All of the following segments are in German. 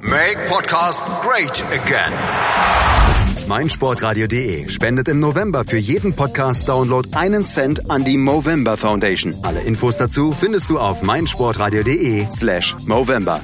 Make Podcast great again. meinsportradio.de spendet im November für jeden Podcast-Download 1 Cent an die Movember Foundation. Alle Infos dazu findest du auf meinsportradio.de/Movember.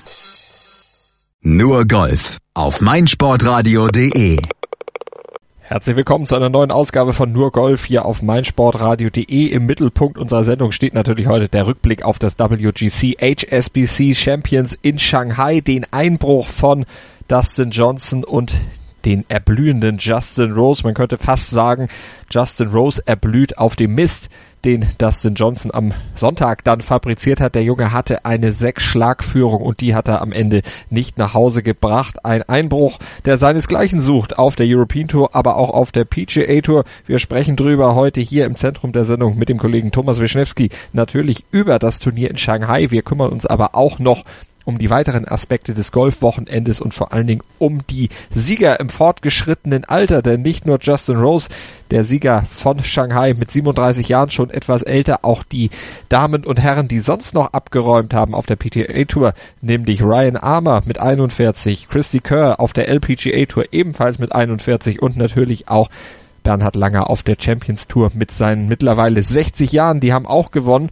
Nur Golf auf meinsportradio.de. Herzlich willkommen zu einer neuen Ausgabe von Nur Golf hier auf meinsportradio.de. Im Mittelpunkt unserer Sendung steht natürlich heute der Rückblick auf das WGC HSBC Champions in Shanghai, den Einbruch von Dustin Johnson und den erblühenden Justin Rose. Man könnte fast sagen, Justin Rose erblüht auf dem Mist, den Dustin Johnson am Sonntag dann fabriziert hat. Der Junge hatte eine 6-Schlag-Führung und die hat er am Ende nicht nach Hause gebracht. Ein Einbruch, der seinesgleichen sucht auf der European Tour, aber auch auf der PGA Tour. Wir sprechen drüber heute hier im Zentrum der Sendung mit dem Kollegen Thomas Wischnewski natürlich über das Turnier in Shanghai. Wir kümmern uns aber auch noch um die weiteren Aspekte des Golfwochenendes und vor allen Dingen um die Sieger im fortgeschrittenen Alter, denn nicht nur Justin Rose, der Sieger von Shanghai mit 37 Jahren, schon etwas älter, auch die Damen und Herren, die sonst noch abgeräumt haben auf der PGA Tour, nämlich Ryan Armour mit 41, Christy Kerr auf der LPGA Tour ebenfalls mit 41 und natürlich auch Bernhard Langer auf der Champions Tour mit seinen mittlerweile 60 Jahren, die haben auch gewonnen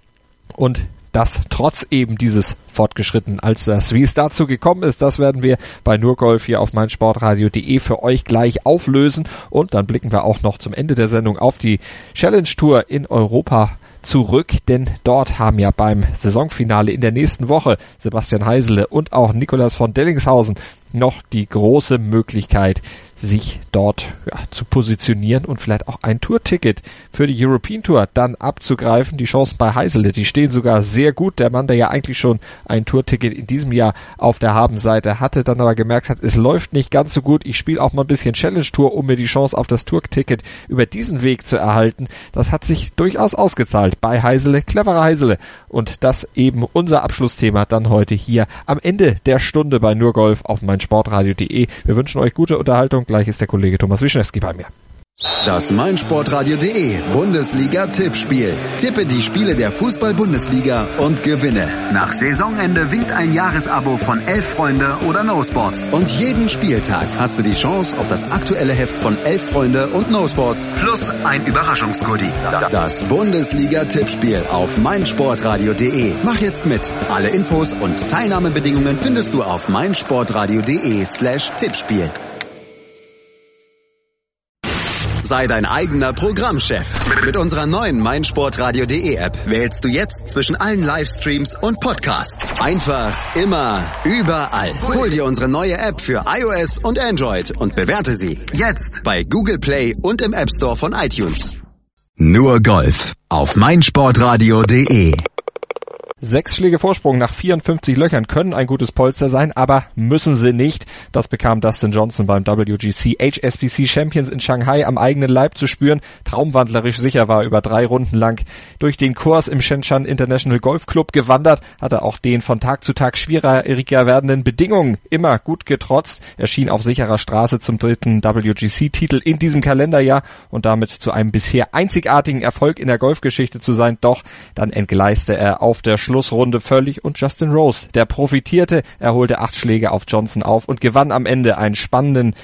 und das trotz eben dieses fortgeschrittenen Alters. Wie es dazu gekommen ist, das werden wir bei Nur Golf hier auf meinsportradio.de für euch gleich auflösen. Und dann blicken wir auch noch zum Ende der Sendung auf die Challenge Tour in Europa zurück, denn dort haben ja beim Saisonfinale in der nächsten Woche Sebastian Heisele und auch Nikolaus von Dellingshausen noch die große Möglichkeit, sich dort zu positionieren und vielleicht auch ein Tourticket für die European Tour dann abzugreifen. Die Chancen bei Heisele, die stehen sogar sehr gut. Der Mann, der ja eigentlich schon ein Tourticket in diesem Jahr auf der Habenseite hatte, dann aber gemerkt hat, es läuft nicht ganz so gut. Ich spiele auch mal ein bisschen Challenge Tour, um mir die Chance auf das Tourticket über diesen Weg zu erhalten. Das hat sich durchaus ausgezahlt bei Heisele, cleverer Heisele. Und das eben unser Abschlussthema dann heute hier am Ende der Stunde bei Nur Golf auf meinsportradio.de. Wir wünschen euch gute Unterhaltung. Gleich ist der Kollege Thomas Wischnewski bei mir. Das meinsportradio.de Bundesliga-Tippspiel. Tippe die Spiele der Fußball-Bundesliga und gewinne. Nach Saisonende winkt ein Jahresabo von 11 Freunde oder No Sports. Und jeden Spieltag hast du die Chance auf das aktuelle Heft von 11 Freunde und No Sports plus ein Überraschungsgoodie. Das Bundesliga-Tippspiel auf meinsportradio.de. Mach jetzt mit. Alle Infos und Teilnahmebedingungen findest du auf meinsportradio.de/Tippspiel. Sei dein eigener Programmchef. Mit unserer neuen meinsportradio.de App wählst du jetzt zwischen allen Livestreams und Podcasts. Einfach, immer, überall. Hol dir unsere neue App für iOS und Android und bewerte sie jetzt bei Google Play und im App Store von iTunes. Nur Golf auf meinsportradio.de. 6 Schläge Vorsprung nach 54 Löchern können ein gutes Polster sein, aber müssen sie nicht. Das bekam Dustin Johnson beim WGC HSBC Champions in Shanghai am eigenen Leib zu spüren. Traumwandlerisch sicher war über 3 Runden lang durch den Kurs im Shenzhen International Golf Club gewandert, hatte auch den von Tag zu Tag schwieriger werdenden Bedingungen immer gut getrotzt. Er schien auf sicherer Straße zum 3. WGC-Titel in diesem Kalenderjahr und damit zu einem bisher einzigartigen Erfolg in der Golfgeschichte zu sein. Doch dann entgleiste er auf der Schlussrunde völlig und Justin Rose, der profitierte, er holte 8 Schläge auf Johnson auf und gewann am Ende eines spannenden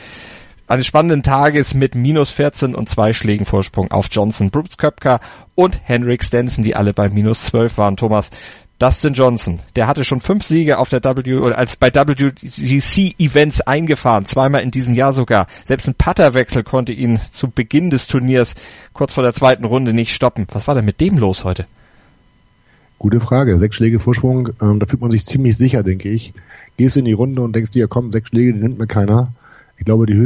Tages mit minus 14 und 2 Schlägen Vorsprung auf Johnson, Brooks Koepka und Henrik Stenson, die alle bei minus 12 waren. Thomas, Dustin Johnson, der hatte schon 5 Siege auf der bei WGC-Events eingefahren, zweimal in diesem Jahr sogar. Selbst ein Putterwechsel konnte ihn zu Beginn des Turniers kurz vor der 2. Runde nicht stoppen. Was war denn mit dem los heute? Gute Frage. 6 Schläge Vorsprung, da fühlt man sich ziemlich sicher, denke ich. Gehst in die Runde und denkst dir, komm, 6 Schläge, die nimmt mir keiner. Ich glaube, der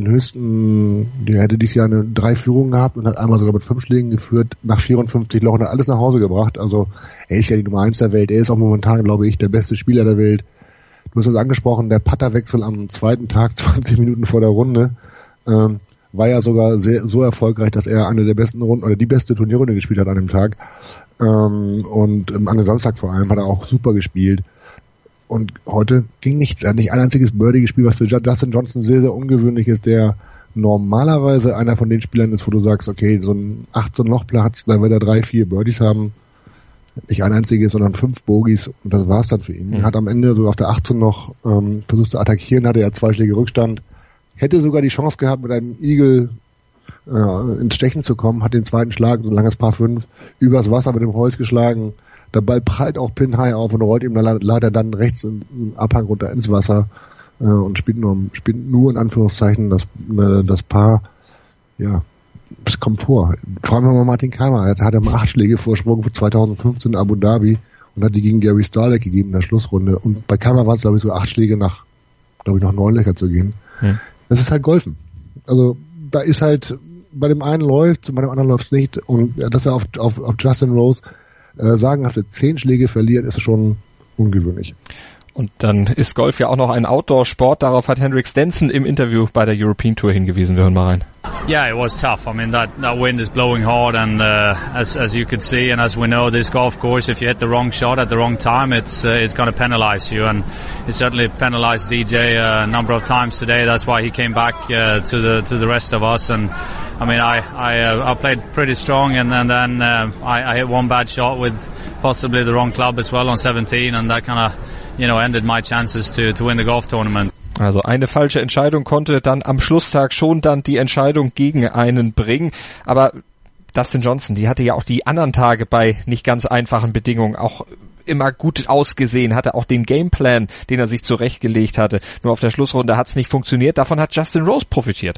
hätte dieses Jahr 3 Führungen gehabt und hat einmal sogar mit 5 Schlägen geführt, nach 54 Loch und hat alles nach Hause gebracht. Also, er ist ja die Nummer 1 der Welt. Er ist auch momentan, glaube ich, der beste Spieler der Welt. Du hast es angesprochen, der Putterwechsel am 2. Tag, 20 Minuten vor der Runde, war ja sogar so erfolgreich, dass er eine der besten Runden oder die beste Turnierrunde gespielt hat an dem Tag. Und an dem Samstag vor allem hat er auch super gespielt. Und heute ging nichts. Er hat nicht ein einziges Birdie gespielt, was für Dustin Johnson sehr, sehr ungewöhnlich ist, der normalerweise einer von den Spielern ist, wo du sagst, okay, so ein 18-Loch-Platz, da wird er 3, 4 Birdies haben. nicht ein einziges, sondern 5 Bogies und das war's dann für ihn. Er hat am Ende so auf der 18 noch versucht zu attackieren, hatte ja 2 Schläge Rückstand, hätte sogar die Chance gehabt, mit einem Eagle ins Stechen zu kommen, hat den zweiten Schlag, so ein langes Par 5, übers Wasser mit dem Holz geschlagen. Der Ball prallt auch Pin High auf und rollt ihm leider dann rechts im Abhang runter ins Wasser und spielt nur in Anführungszeichen das Paar. Ja, es kommt vor. Fragen wir mal Martin Keimer. Er hatte mal 8 Schläge Vorsprung für 2015 in Abu Dhabi und hat die gegen Gary Starlek gegeben in der Schlussrunde. Und bei Keimer waren es, glaube ich, so 8 Schläge nach 9 Löcher zu gehen. Das ist halt Golfen. Also da ist halt, bei dem einen läuft, bei dem anderen läuft es nicht. Und dass er auf Justin Rose sagenhafte 10 Schläge verliert, ist schon ungewöhnlich. Und dann ist Golf ja auch noch ein Outdoor-Sport. Darauf hat Henrik Stenson im Interview bei der European Tour hingewiesen. Wir hören mal rein. Yeah, it was tough. I mean, that wind is blowing hard, and as you could see, and as we know, this golf course, if you hit the wrong shot at the wrong time, it's going to penalize you, and it certainly penalized DJ a number of times today. That's why he came back to the rest of us. And I mean, I played pretty strong, and then I hit one bad shot with possibly the wrong club as well on 17, and that kind of ended my chances to win the golf tournament. Also eine falsche Entscheidung konnte dann am Schlusstag schon dann die Entscheidung gegen einen bringen. Aber Dustin Johnson, die hatte ja auch die anderen Tage bei nicht ganz einfachen Bedingungen auch immer gut ausgesehen, hatte auch den Gameplan, den er sich zurechtgelegt hatte. Nur auf der Schlussrunde hat es nicht funktioniert. Davon hat Justin Rose profitiert.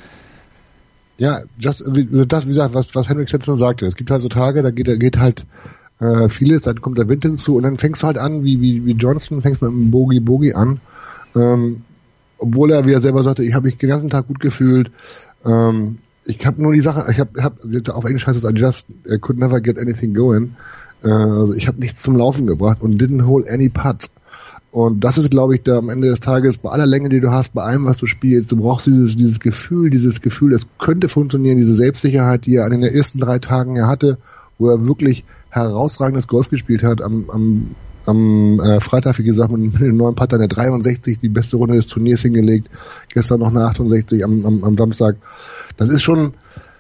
Ja, wie gesagt, was Henrik Stenson sagte. Es gibt halt so Tage, da geht halt vieles, dann kommt der Wind hinzu und dann fängst du halt an, wie Johnson, fängst mit einem Bogey an. Obwohl er, wie er selber sagte, ich habe mich den ganzen Tag gut gefühlt. Ich habe nur die Sache, ich habe jetzt auf Englisch heißt es, I just could never get anything going. Also ich habe nichts zum Laufen gebracht und didn't hold any putts. Und das ist, glaube ich, da am Ende des Tages, bei aller Länge, die du hast, bei allem, was du spielst, du brauchst dieses Gefühl, es könnte funktionieren, diese Selbstsicherheit, die er in den ersten 3 Tagen ja hatte, wo er wirklich herausragendes Golf gespielt hat, am Freitag, wie gesagt, mit dem neuen Putter, der 63, die beste Runde des Turniers hingelegt, gestern noch eine 68 am Samstag. Das ist schon,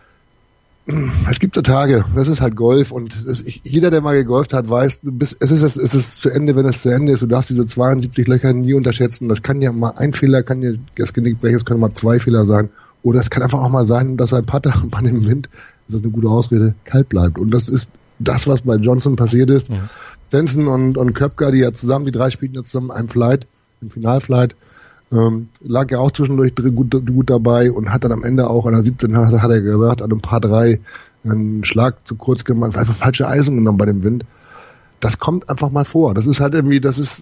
es gibt so Tage, das ist halt Golf und jeder, der mal gegolft hat, weiß, es ist zu Ende, wenn es zu Ende ist, du darfst diese 72 Löcher nie unterschätzen, das kann ja mal ein Fehler, kann dir das Genick brechen, es können mal 2 Fehler sein, oder es kann einfach auch mal sein, dass ein Putter bei dem Wind, das ist eine gute Ausrede, kalt bleibt und das ist das, was bei Johnson passiert ist. Ja. Stenson und Koepka, die ja zusammen, die 3 spielten jetzt zusammen im Finalflight, lag ja auch zwischendurch gut dabei und hat dann am Ende auch an der 17, hat er gesagt, an einem Paar 3 einen Schlag zu kurz gemacht, einfach falsche Eisen genommen bei dem Wind. Das kommt einfach mal vor. Das ist halt irgendwie, du hast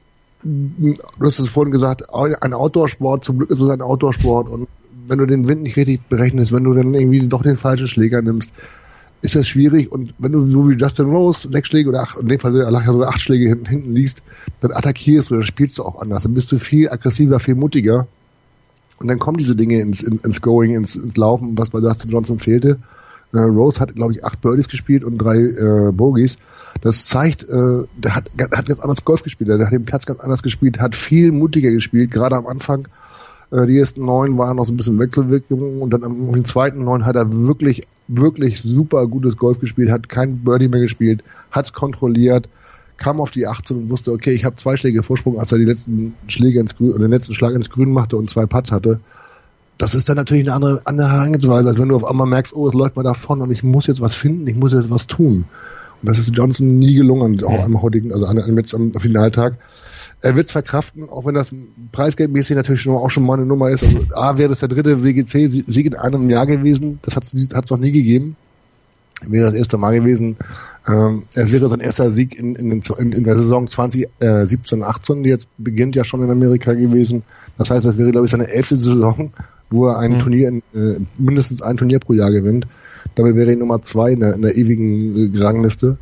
es vorhin gesagt, ein Outdoor-Sport, zum Glück ist es ein Outdoor-Sport und wenn du den Wind nicht richtig berechnest, wenn du dann irgendwie doch den falschen Schläger nimmst, ist das schwierig und wenn du so wie Justin Rose 6 Schläge oder 8, in dem Fall lag ja sogar 8 Schläge hinten liegst, dann attackierst du, dann spielst du auch anders, dann bist du viel aggressiver, viel mutiger und dann kommen diese Dinge ins Going, ins Laufen, was bei Dustin Johnson fehlte. Rose hat, glaube ich, 8 Birdies gespielt und 3 Bogies. Das zeigt, der hat ganz anders Golf gespielt, der hat den Platz ganz anders gespielt, hat viel mutiger gespielt, gerade am Anfang. Die ersten 9 waren noch so ein bisschen Wechselwirkung und dann am den zweiten 9 hat er wirklich, wirklich super gutes Golf gespielt, hat kein Birdie mehr gespielt, hat's kontrolliert, kam auf die 18 und wusste, okay, ich habe 2 Schläge Vorsprung, als er die letzten Schläge ins Grün, oder den letzten Schlag ins Grün machte und 2 Putts hatte. Das ist dann natürlich eine andere Herangehensweise, als wenn du auf einmal merkst, oh, es läuft mal davon und ich muss jetzt was finden, ich muss jetzt was tun. Und das ist Johnson nie gelungen, auch am heutigen, also am Finaltag. Er wird es verkraften, auch wenn das preisgeldmäßig natürlich auch schon mal eine Nummer ist. Also wäre das der 3. WGC-Sieg in einem Jahr gewesen. Das hat es noch nie gegeben. Wäre das erste Mal gewesen. Es wäre sein erster Sieg in der Saison 2017-18, die jetzt beginnt, ja schon in Amerika gewesen. Das heißt, das wäre, glaube ich, seine 11. Saison, wo er ein Turnier, mindestens ein Turnier pro Jahr gewinnt. Damit wäre er Nummer 2 in der ewigen Rangliste.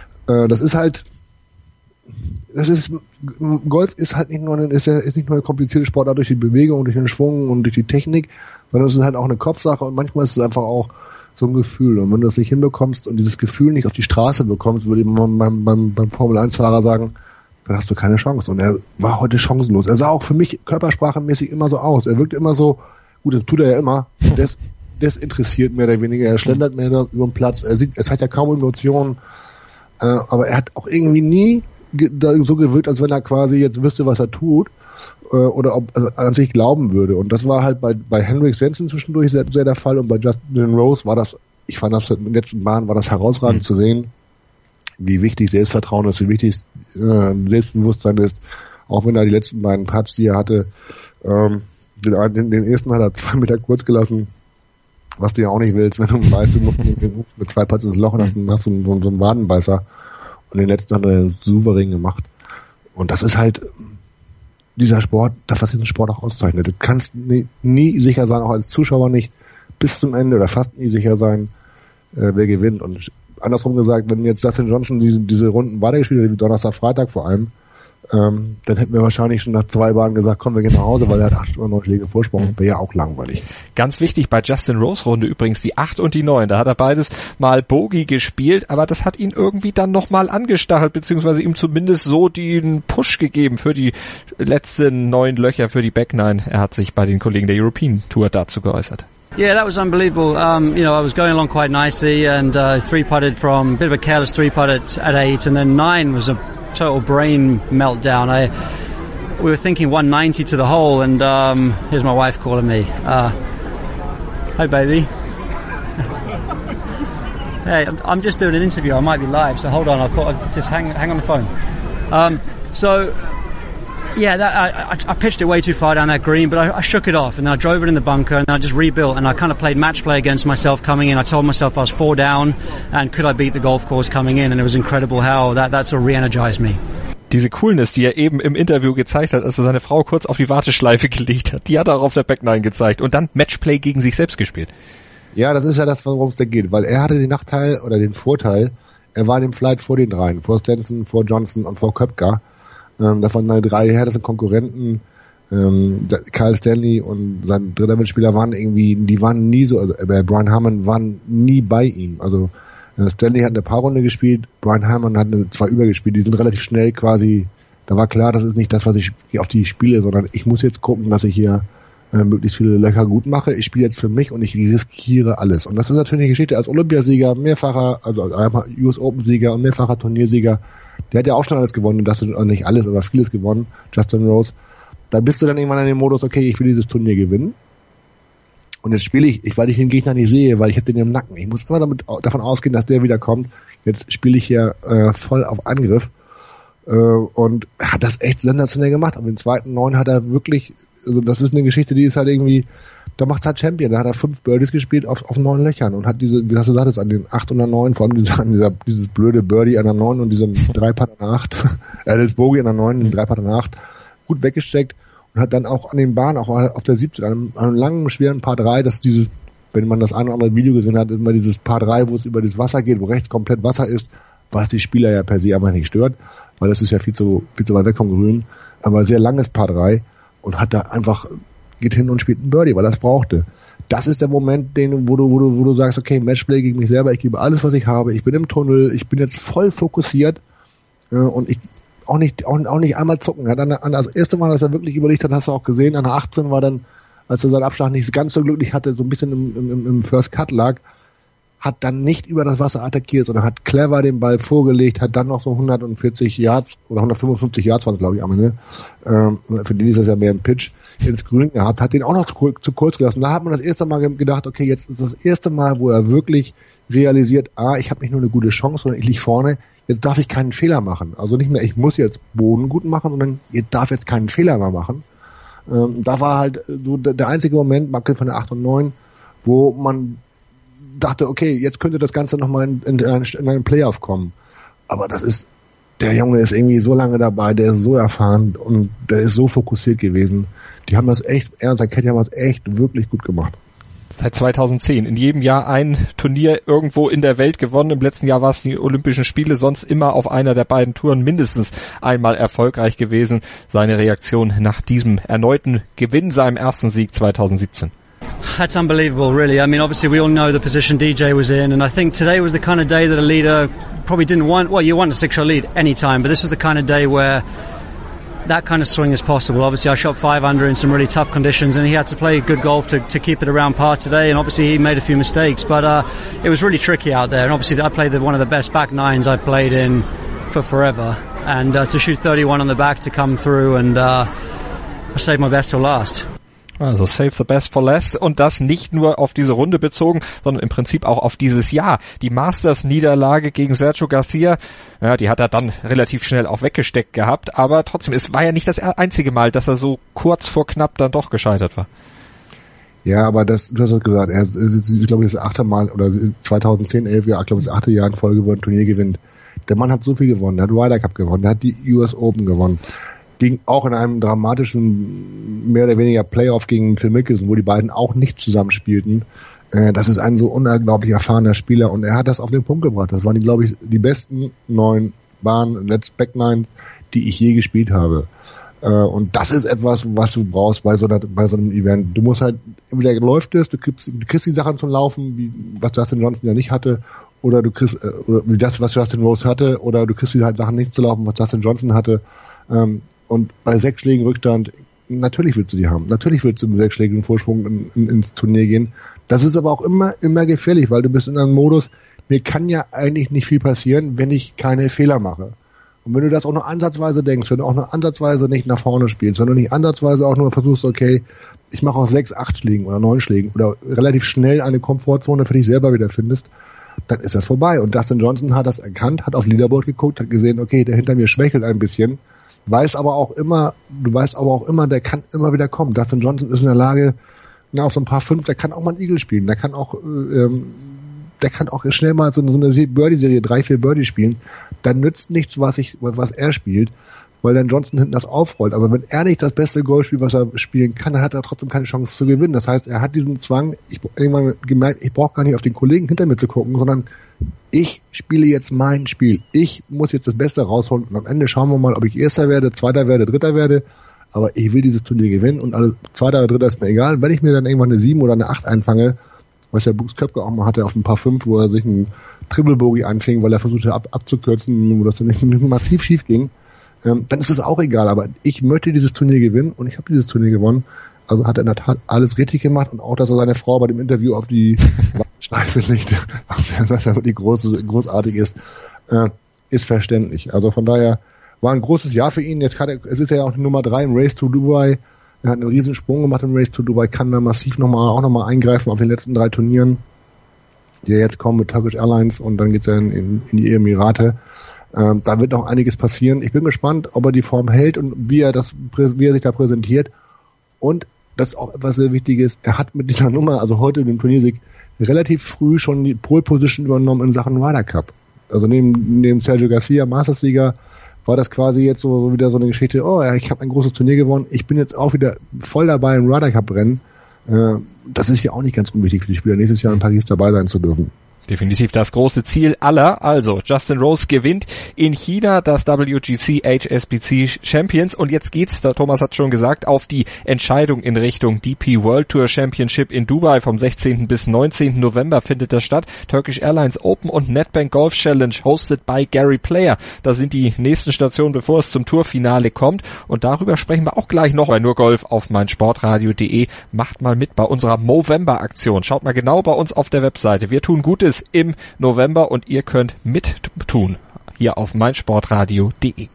Golf ist halt nicht nur eine komplizierte Sportart durch die Bewegung und durch den Schwung und durch die Technik, sondern es ist halt auch eine Kopfsache und manchmal ist es einfach auch so ein Gefühl. Und wenn du das nicht hinbekommst und dieses Gefühl nicht auf die Straße bekommst, würde ich beim Formel-1-Fahrer sagen, dann hast du keine Chance. Und er war heute chancenlos. Er sah auch für mich körpersprachemäßig immer so aus. Er wirkt immer so, gut, das tut er ja immer, das interessiert mehr oder weniger. Er schlendert mehr über den Platz. Es hat ja kaum Emotionen. aber er hat auch irgendwie nie so gewirkt, als wenn er quasi jetzt wüsste, was er tut, oder an sich glauben würde. Und das war halt bei Henrik Stenson zwischendurch sehr, sehr der Fall, und bei Justin Rose war das, ich fand das in den letzten Jahren war das herausragend zu sehen, wie wichtig Selbstvertrauen ist, wie wichtig Selbstbewusstsein ist, auch wenn er die letzten beiden Parts, die er hatte, den ersten hat er 2 Meter kurz gelassen, was du ja auch nicht willst, wenn du weißt, du musst mit 2 Parts ins Loch und hast so einen Wadenbeißer, und den letzten hat er souverän gemacht. Und das ist halt dieser Sport, das, was diesen Sport auch auszeichnet. Du kannst nie sicher sein, auch als Zuschauer nicht, bis zum Ende oder fast nie sicher sein, wer gewinnt. Und andersrum gesagt, wenn jetzt Dustin Johnson diese Runden weitergespielt hätte, wie Donnerstag, Freitag vor allem, dann hätten wir wahrscheinlich schon nach 2 Bahnen gesagt, komm, wir gehen nach Hause, weil er hat 8 oder 9 Schläge Vorsprung. Wäre ja auch langweilig. Ganz wichtig bei Justin Rose Runde übrigens die 8 und die 9. Da hat er beides mal Bogey gespielt, aber das hat ihn irgendwie dann nochmal angestachelt, beziehungsweise ihm zumindest so den Push gegeben für die letzten 9 Löcher für die Back 9. Er hat sich bei den Kollegen der European Tour dazu geäußert. Yeah, that was unbelievable. I was going along quite nicely, and 3-putted from a bit of a careless 3-putt at 8, and then 9 was a total brain meltdown. We were thinking 190 to the hole, and here's my wife calling me. Hi, baby. Hey, I'm just doing an interview. I might be live, so hold on. I'll just hang on the phone. Yeah, I pitched it way too far down that green, but I shook it off, and then I drove it in the bunker, and then I just rebuilt, and I kind of played match play against myself coming in. I told myself I was 4 down, and could I beat the golf course coming in, and it was incredible how that sort of re-energized me. Diese Coolness, die er eben im Interview gezeigt hat, als er seine Frau kurz auf die Warteschleife gelegt hat, die hat er auch auf der Back 9 gezeigt und dann Matchplay gegen sich selbst gespielt. Ja, das ist ja das, worum es da geht, weil er hatte den Nachteil oder den Vorteil, er war in dem Flight vor den dreien, vor Stenson, vor Johnson und vor Koepka. Davon 3 härtesten Konkurrenten, Kyle Stanley und sein dritter Mitspieler die waren nie so, Brian Harman waren nie bei ihm. Also Stanley hat eine Paarrunde gespielt, Brian Harman hat 2 übergespielt, die sind relativ schnell quasi, da war klar, das ist nicht das, was ich auf die spiele, sondern ich muss jetzt gucken, dass ich hier möglichst viele Löcher gut mache. Ich spiele jetzt für mich und ich riskiere alles. Und das ist natürlich eine Geschichte als Olympiasieger, mehrfacher, also US Open Sieger und mehrfacher Turniersieger. Der hat ja auch schon alles gewonnen, das nicht alles, aber vieles gewonnen, Justin Rose. Da bist du dann irgendwann in dem Modus, okay, ich will dieses Turnier gewinnen. Und jetzt spiele ich, weil ich den Gegner nicht sehe, weil ich habe den im Nacken. Ich muss immer davon ausgehen, dass der wieder kommt. Jetzt spiele ich hier voll auf Angriff. Und hat das echt sensationell gemacht. Aber den zweiten 9 hat er wirklich, also das ist eine Geschichte, die ist halt irgendwie, da macht's halt Champion. Da hat er 5 Birdies gespielt auf 9 Löchern und hat diese, wie hast du gesagt, an den 8 und der 9, vor allem dieses blöde Birdie an der 9 und diesem 3-Putt an der 8, das Bogey an der 9, den 3-Putt an der 8, gut weggesteckt und hat dann auch an den Bahnen, auch auf der 17, an einem langen, schweren Par 3, dass dieses, wenn man das eine oder andere Video gesehen hat, immer dieses Par 3, wo es über das Wasser geht, wo rechts komplett Wasser ist, was die Spieler ja per se einfach nicht stört, weil das ist ja viel zu weit weg vom Grün, aber sehr langes Par 3 und hat da einfach, geht hin und spielt einen Birdie, weil er es brauchte. Das ist der Moment, wo du sagst, okay, Matchplay gegen mich selber, ich gebe alles, was ich habe, ich bin im Tunnel, ich bin jetzt voll fokussiert und ich auch nicht einmal zucken. Ja, das erste Mal, dass er wirklich überlegt hat, hast du auch gesehen, an der 18 war dann, als er seinen Abschlag nicht ganz so glücklich hatte, so ein bisschen im First Cut lag, hat dann nicht über das Wasser attackiert, sondern hat clever den Ball vorgelegt, hat dann noch so 140 Yards oder 155 Yards war das, glaube ich, am Ende. Für den ist das ja mehr ein Pitch ins Grün gehabt, hat den auch noch zu kurz gelassen. Da hat man das erste Mal gedacht, okay, jetzt ist das erste Mal, wo er wirklich realisiert, ich habe nicht nur eine gute Chance, sondern ich liege vorne, jetzt darf ich keinen Fehler machen. Also nicht mehr, ich muss jetzt Boden gut machen, sondern ich darf jetzt keinen Fehler mehr machen. Da war halt so der einzige Moment, Marke von der 8 und 9, wo man dachte, okay, jetzt könnte das Ganze nochmal in einen Playoff kommen. Aber der Junge ist irgendwie so lange dabei, der ist so erfahren und der ist so fokussiert gewesen. Die haben das echt, er und sein Caddy haben das echt wirklich gut gemacht. Seit 2010. In jedem Jahr ein Turnier irgendwo in der Welt gewonnen. Im letzten Jahr war es die Olympischen Spiele, sonst immer auf einer der beiden Touren mindestens einmal erfolgreich gewesen. Seine Reaktion nach diesem erneuten Gewinn, seinem ersten Sieg 2017. That's unbelievable, really. I mean, obviously we all know the position DJ was in, and I think today was the kind of day that a leader probably didn't want. Well, you want a 6-shot lead any time, but this was the kind of day where that kind of swing is possible. Obviously, I shot 5 under in some really tough conditions, and he had to play good golf to keep it around par today. And obviously, he made a few mistakes, but it was really tricky out there. And obviously, I played one of the best back nines I've played in for forever. And to shoot 31 on the back to come through, and I saved my best till last. Also save the best for last, und das nicht nur auf diese Runde bezogen, sondern im Prinzip auch auf dieses Jahr. Die Masters-Niederlage gegen Sergio Garcia, ja, die hat er dann relativ schnell auch weggesteckt gehabt, aber trotzdem, es war ja nicht das einzige Mal, dass er so kurz vor knapp dann doch gescheitert war. Ja, aber du hast es gesagt, ich glaube, das 8. Mal, oder 2010, 11 Jahre, ich glaube, das 8. Jahr in Folge, wo er ein Turnier gewinnt. Der Mann hat so viel gewonnen, der hat Ryder Cup gewonnen, der hat die US Open gewonnen. Ging auch in einem dramatischen, mehr oder weniger Playoff gegen Phil Mickelson, wo die beiden auch nicht zusammenspielten. Das ist ein so unglaublich erfahrener Spieler, und er hat das auf den Punkt gebracht. Das waren, glaube ich, die besten 9 Let's Back Nines, die ich je gespielt habe. Und das ist etwas, was du brauchst bei so einem Event. Du musst halt, entweder läuft es, du kriegst die Sachen zum Laufen, wie was Justin Johnson ja nicht hatte, oder du kriegst, oder wie das, was Justin Rose hatte, oder du kriegst die halt Sachen nicht zu laufen, was Justin Johnson hatte. Und bei 6 Schlägen Rückstand, natürlich willst du die haben. Natürlich willst du mit 6 Schlägen Vorsprung ins Turnier gehen. Das ist aber auch immer gefährlich, weil du bist in einem Modus, mir kann ja eigentlich nicht viel passieren, wenn ich keine Fehler mache. Und wenn du das auch nur ansatzweise denkst, wenn du auch nur ansatzweise nicht nach vorne spielst, wenn du nicht ansatzweise auch nur versuchst, okay, ich mache aus 6, 8 Schlägen oder 9 Schlägen oder relativ schnell eine Komfortzone für dich selber wieder findest, dann ist das vorbei. Und Dustin Johnson hat das erkannt, hat auf Leaderboard geguckt, hat gesehen, okay, der hinter mir schwächelt ein bisschen, du weißt aber auch immer, der kann immer wieder kommen. Dustin Johnson ist in der Lage, auf so ein paar 5, der kann auch mal einen Eagle spielen, der kann auch schnell mal so eine Birdie-Serie 3, 4 Birdie spielen. Dann nützt nichts, was er spielt, weil dann Johnson hinten das aufrollt. Aber wenn er nicht das beste Golf spielt, was er spielen kann, dann hat er trotzdem keine Chance zu gewinnen. Das heißt, er hat diesen Zwang, irgendwann gemerkt, ich brauche gar nicht auf den Kollegen hinter mir zu gucken, sondern ich spiele jetzt mein Spiel. Ich muss jetzt das Beste rausholen, und am Ende schauen wir mal, ob ich Erster werde, Zweiter werde, Dritter werde. Aber ich will dieses Turnier gewinnen, und alle Zweiter oder Dritter ist mir egal. Wenn ich mir dann irgendwann eine 7 oder eine 8 einfange, was ja Brooks Koepka auch mal hatte auf ein paar 5, wo er sich einen Triple Bogey einfing, weil er versuchte abzukürzen, wo das dann nicht massiv schief ging, dann ist es auch egal. Aber ich möchte dieses Turnier gewinnen, und ich habe dieses Turnier gewonnen. Also hat er in der Tat alles richtig gemacht, und auch, dass er seine Frau bei dem Interview auf die Schleife legt, was ja wirklich großartig ist verständlich. Also von daher war ein großes Jahr für ihn. Es ist ja auch die Nummer 3 im Race to Dubai. Er hat einen riesen Sprung gemacht im Race to Dubai, kann da massiv auch nochmal eingreifen auf den letzten 3 Turnieren, die jetzt kommen mit Turkish Airlines, und dann geht's ja in die Emirate. Da wird noch einiges passieren. Ich bin gespannt, ob er die Form hält und wie er sich da präsentiert. Und das ist auch etwas sehr Wichtiges. Er hat mit dieser Nummer, also heute in dem Turniersieg, relativ früh schon die Pole Position übernommen in Sachen Ryder Cup. Also neben Sergio Garcia, Masters-Sieger, war das quasi jetzt so wieder so eine Geschichte, ich habe ein großes Turnier gewonnen, ich bin jetzt auch wieder voll dabei im Ryder Cup Rennen. Das ist ja auch nicht ganz unwichtig für die Spieler, nächstes Jahr in Paris dabei sein zu dürfen. Definitiv das große Ziel aller. Also, Justin Rose gewinnt in China das WGC HSBC Champions, und jetzt geht's, der Thomas hat schon gesagt, auf die Entscheidung in Richtung DP World Tour Championship in Dubai. Vom 16. bis 19. November findet das statt. Turkish Airlines Open und NetBank Golf Challenge hosted by Gary Player. Das sind die nächsten Stationen, bevor es zum Tourfinale kommt, und darüber sprechen wir auch gleich noch bei Nur Golf auf meinsportradio.de. Macht mal mit bei unserer Movember Aktion. Schaut mal genau bei uns auf der Webseite. Wir tun Gutes im November, und ihr könnt mittun hier auf meinsportradio.de.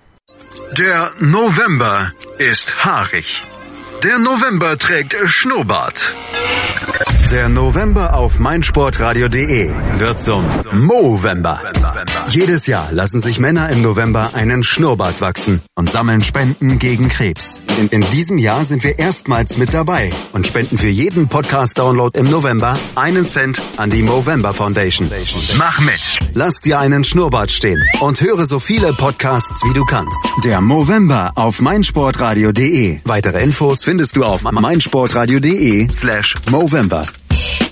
Der November ist haarig. Der November trägt Schnurrbart. Der November auf meinsportradio.de wird zum Movember. Jedes Jahr lassen sich Männer im November einen Schnurrbart wachsen und sammeln Spenden gegen Krebs. In diesem Jahr sind wir erstmals mit dabei und spenden für jeden Podcast-Download im November 1 Cent an die Movember Foundation. Mach mit! Lass dir einen Schnurrbart stehen und höre so viele Podcasts, wie du kannst. Der Movember auf meinsportradio.de. Weitere Infos findest du auf meinsportradio.de/Movember.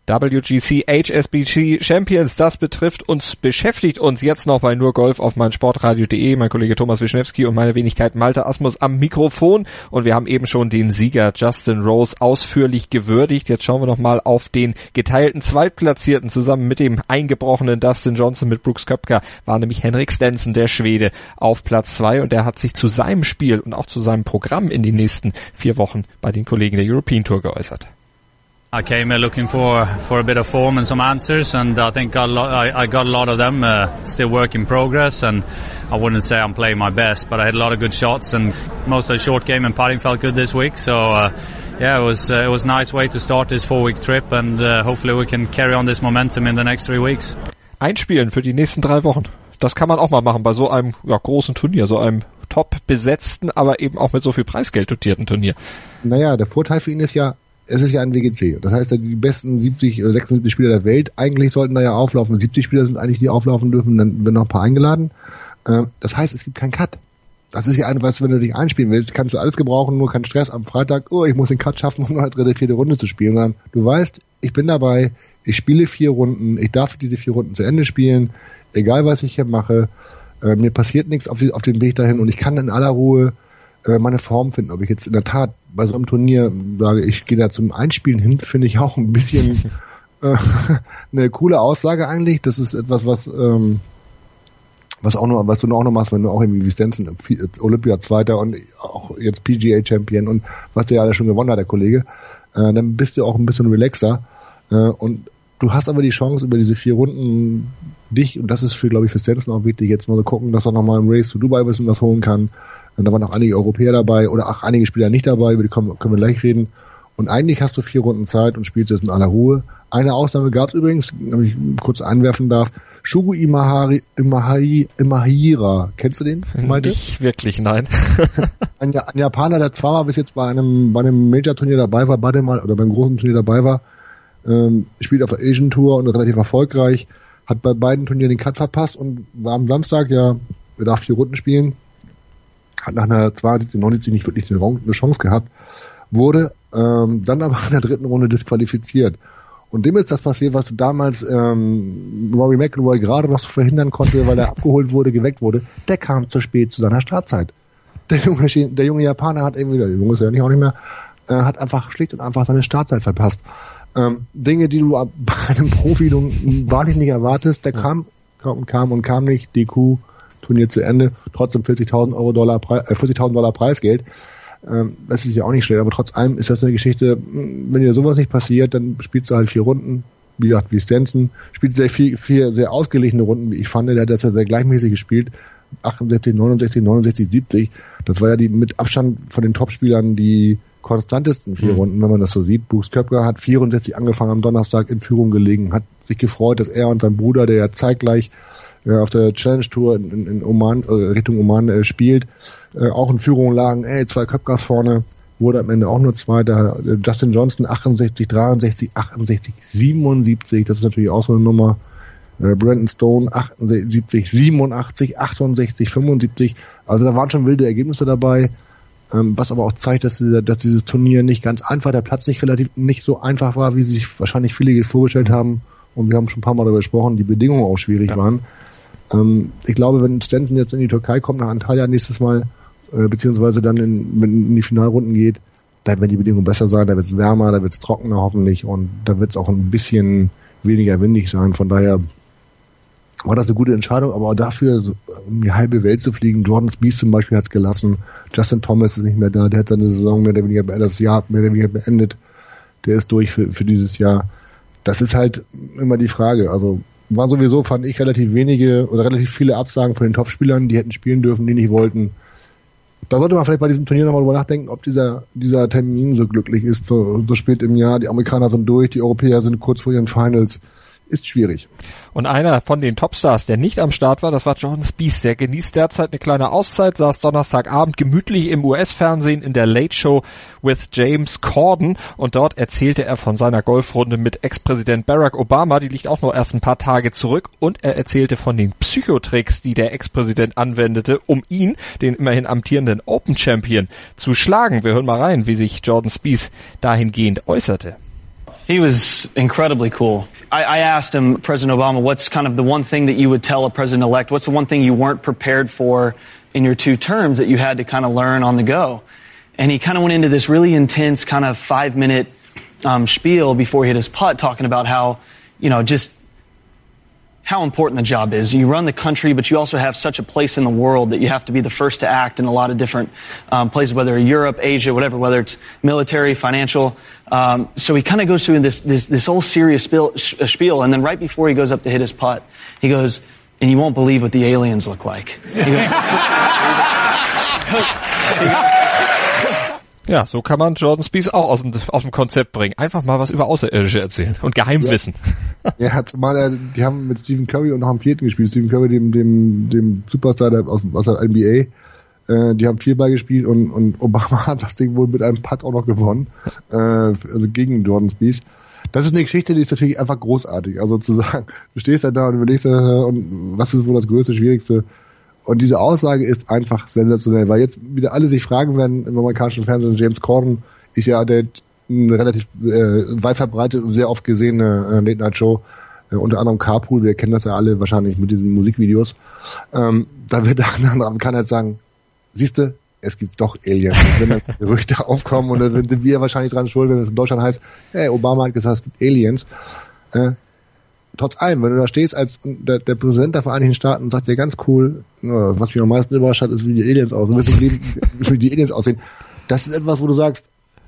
WGC HSBC Champions, das beschäftigt uns jetzt noch bei nur Golf auf meinsportradio.de. Mein Kollege Thomas Wischnewski und meine Wenigkeit Malte Asmus am Mikrofon. Und wir haben eben schon den Sieger Justin Rose ausführlich gewürdigt. Jetzt schauen wir noch mal auf den geteilten Zweitplatzierten. Zusammen mit dem eingebrochenen Dustin Johnson mit Brooks Koepka war nämlich Henrik Stenson, der Schwede, auf Platz 2. Und der hat sich zu seinem Spiel und auch zu seinem Programm in den nächsten 4 Wochen bei den Kollegen der European Tour geäußert. I came here looking for a bit of form and some answers, and I think I got a lot of them. Still work in progress, and I wouldn't say I'm playing my best, but I had a lot of good shots, and most of the short game and putting felt good this week. So yeah, it was a nice way to start this 4-week trip, and hopefully we can carry on this momentum in the next 3 weeks. Einspielen für die nächsten 3 Wochen. Das kann man auch mal machen bei so einem großen Turnier, so einem top besetzten, aber eben auch mit so viel Preisgeld dotierten Turnier. Naja, der Vorteil für ihn ist ja, es ist ja ein WGC. Das heißt, die besten 70 oder 76 Spieler der Welt, eigentlich sollten da ja auflaufen. 70 Spieler sind eigentlich, die auflaufen dürfen, dann werden noch ein paar eingeladen. Das heißt, es gibt keinen Cut. Das ist ja was, wenn du dich einspielen willst, kannst du alles gebrauchen, nur keinen Stress am Freitag, ich muss den Cut schaffen, um eine 3., 4. Runde zu spielen. Sondern du weißt, ich bin dabei, ich spiele 4 Runden, ich darf diese 4 Runden zu Ende spielen, egal was ich hier mache, mir passiert nichts auf dem Weg dahin und ich kann in aller Ruhe meine Form finden. Ob ich jetzt in der Tat bei so einem Turnier sage, ich gehe da zum Einspielen hin, finde ich auch ein bisschen eine coole Aussage eigentlich. Das ist etwas, was du auch noch machst, wenn du auch irgendwie wie Stenson Olympia-Zweiter und auch jetzt PGA-Champion und was der ja alle schon gewonnen hat, der Kollege, dann bist du auch ein bisschen relaxer und du hast aber die Chance, über diese 4 Runden dich, und das ist glaube ich für Stenson auch wichtig, jetzt mal so gucken, dass er nochmal im Race to Dubai ein bisschen was holen kann. Und da waren auch einige Europäer dabei oder auch einige Spieler nicht dabei, über die können wir gleich reden. Und eigentlich hast du 4 Runden Zeit und spielst jetzt in aller Ruhe. Eine Ausnahme gab es übrigens, wenn ich kurz einwerfen darf. Shugo Imahira, kennst du den? Nicht wirklich, nein. Ein Japaner, der zweimal bis jetzt bei einem Major-Turnier dabei war, beim großen Turnier dabei war, spielt auf der Asian Tour und relativ erfolgreich, hat bei beiden Turnieren den Cut verpasst und war am Samstag, er darf 4 Runden spielen, hat nach einer 72, 79 nicht wirklich eine Chance gehabt, wurde dann aber in der 3. Runde disqualifiziert. Und dem ist das passiert, was damals Rory McIlroy gerade noch verhindern konnte, weil er abgeholt wurde, geweckt wurde. Der kam zu spät zu seiner Startzeit. Der junge Japaner hat irgendwie, der Junge ist ja auch nicht mehr, hat einfach schlicht und einfach seine Startzeit verpasst. Dinge, die du bei einem Profi wahrlich nicht erwartest, der kam nicht, DQ, Turnier zu Ende, trotzdem $40.000 Preisgeld. Das ist ja auch nicht schlecht, aber trotz allem ist das eine Geschichte, wenn dir sowas nicht passiert, dann spielst du halt 4 Runden, wie gesagt, wie Stenson, spielt sehr ausgeglichene Runden, wie ich fand, der hat das ja sehr gleichmäßig gespielt, 68, 69, 69, 70, das war ja die mit Abstand von den Topspielern die konstantesten 4 Runden, wenn man das so sieht. Brooks Koepka hat 64 angefangen am Donnerstag in Führung gelegen, hat sich gefreut, dass er und sein Bruder, der ja zeitgleich auf der Challenge Tour in Oman, Richtung Oman spielt, auch in Führung lagen, 2 Koepkas vorne, wurde am Ende auch nur Zweiter. Justin Johnson 68, 63, 68, 77, das ist natürlich auch so eine Nummer. Brandon Stone 78, 87, 68, 75, also da waren schon wilde Ergebnisse dabei, was aber auch zeigt, dass dieses Turnier nicht ganz einfach, der Platz nicht so einfach war, wie sich wahrscheinlich viele vorgestellt haben, und wir haben schon ein paar Mal darüber gesprochen, die Bedingungen auch schwierig waren. Ich glaube, wenn Stenson jetzt in die Türkei kommt, nach Antalya nächstes Mal, beziehungsweise dann wenn in die Finalrunden geht, da werden die Bedingungen besser sein, da wird es wärmer, da wird es trockener hoffentlich und da wird es auch ein bisschen weniger windig sein. Von daher war das eine gute Entscheidung, aber auch dafür, so, um die halbe Welt zu fliegen, Jordan Spieth zum Beispiel hat es gelassen, Justin Thomas ist nicht mehr da, der hat seine Saison mehr oder weniger beendet, der ist durch für dieses Jahr. Das ist halt immer die Frage, also waren sowieso, fand ich, relativ viele Absagen von den Topspielern, die hätten spielen dürfen, die nicht wollten. Da sollte man vielleicht bei diesem Turnier nochmal drüber nachdenken, ob dieser Termin so glücklich ist, so spät im Jahr. Die Amerikaner sind durch, die Europäer sind kurz vor ihren Finals. Ist schwierig. Und einer von den Topstars, der nicht am Start war, das war Jordan Spieth. Der genießt derzeit eine kleine Auszeit, saß Donnerstagabend gemütlich im US-Fernsehen in der Late Show with James Corden und dort erzählte er von seiner Golfrunde mit Ex-Präsident Barack Obama, die liegt auch noch erst ein paar Tage zurück, und er erzählte von den Psychotricks, die der Ex-Präsident anwendete, um ihn, den immerhin amtierenden Open-Champion, zu schlagen. Wir hören mal rein, wie sich Jordan Spieth dahingehend äußerte. He was incredibly cool. I asked him, President Obama, what's kind of the one thing that you would tell a president-elect? What's the one thing you weren't prepared for in your 2 terms that you had to kind of learn on the go? And he kind of went into this really intense kind of 5-minute spiel before he hit his putt, talking about how, just how important the job is. You run the country, but you also have such a place in the world that you have to be the first to act in a lot of different places, whether Europe, Asia, whatever, whether it's military, financial. So he kind of goes through this whole serious spiel, and then right before he goes up to hit his putt, he goes, and you won't believe what the aliens look like. Ja, so kann man Jordan Spieth auch aus dem Konzept bringen. Einfach mal was über Außerirdische erzählen und Geheimwissen. Ja, zumal die haben mit Stephen Curry und noch am 4. gespielt. Stephen Curry, dem Superstar aus der NBA. Die haben 4 Ball gespielt und Obama hat das Ding wohl mit einem Putt auch noch gewonnen. Also gegen Jordan Spieth. Das ist eine Geschichte, die ist natürlich einfach großartig. Also zu sagen, du stehst da und überlegst, und was ist wohl das größte, schwierigste? Und diese Aussage ist einfach sensationell, weil jetzt wieder alle sich fragen werden im amerikanischen Fernsehen, James Corden ist ja der relativ weit verbreitet und sehr oft gesehene Late-Night-Show, unter anderem Carpool, wir kennen das ja alle wahrscheinlich mit diesen Musikvideos. Da wird dann kann halt sagen, siehste, es gibt doch Aliens. Und wenn dann Gerüchte aufkommen und dann sind wir wahrscheinlich dran schuld, wenn es in Deutschland heißt, hey, Obama hat gesagt, es gibt Aliens. Trotz allem, wenn du da stehst als der Präsident der Vereinigten Staaten und sagt dir ganz cool, was mich am meisten überrascht hat, ist, wie die Aliens aussehen, wie die Aliens aussehen. Das ist etwas, wo du sagst,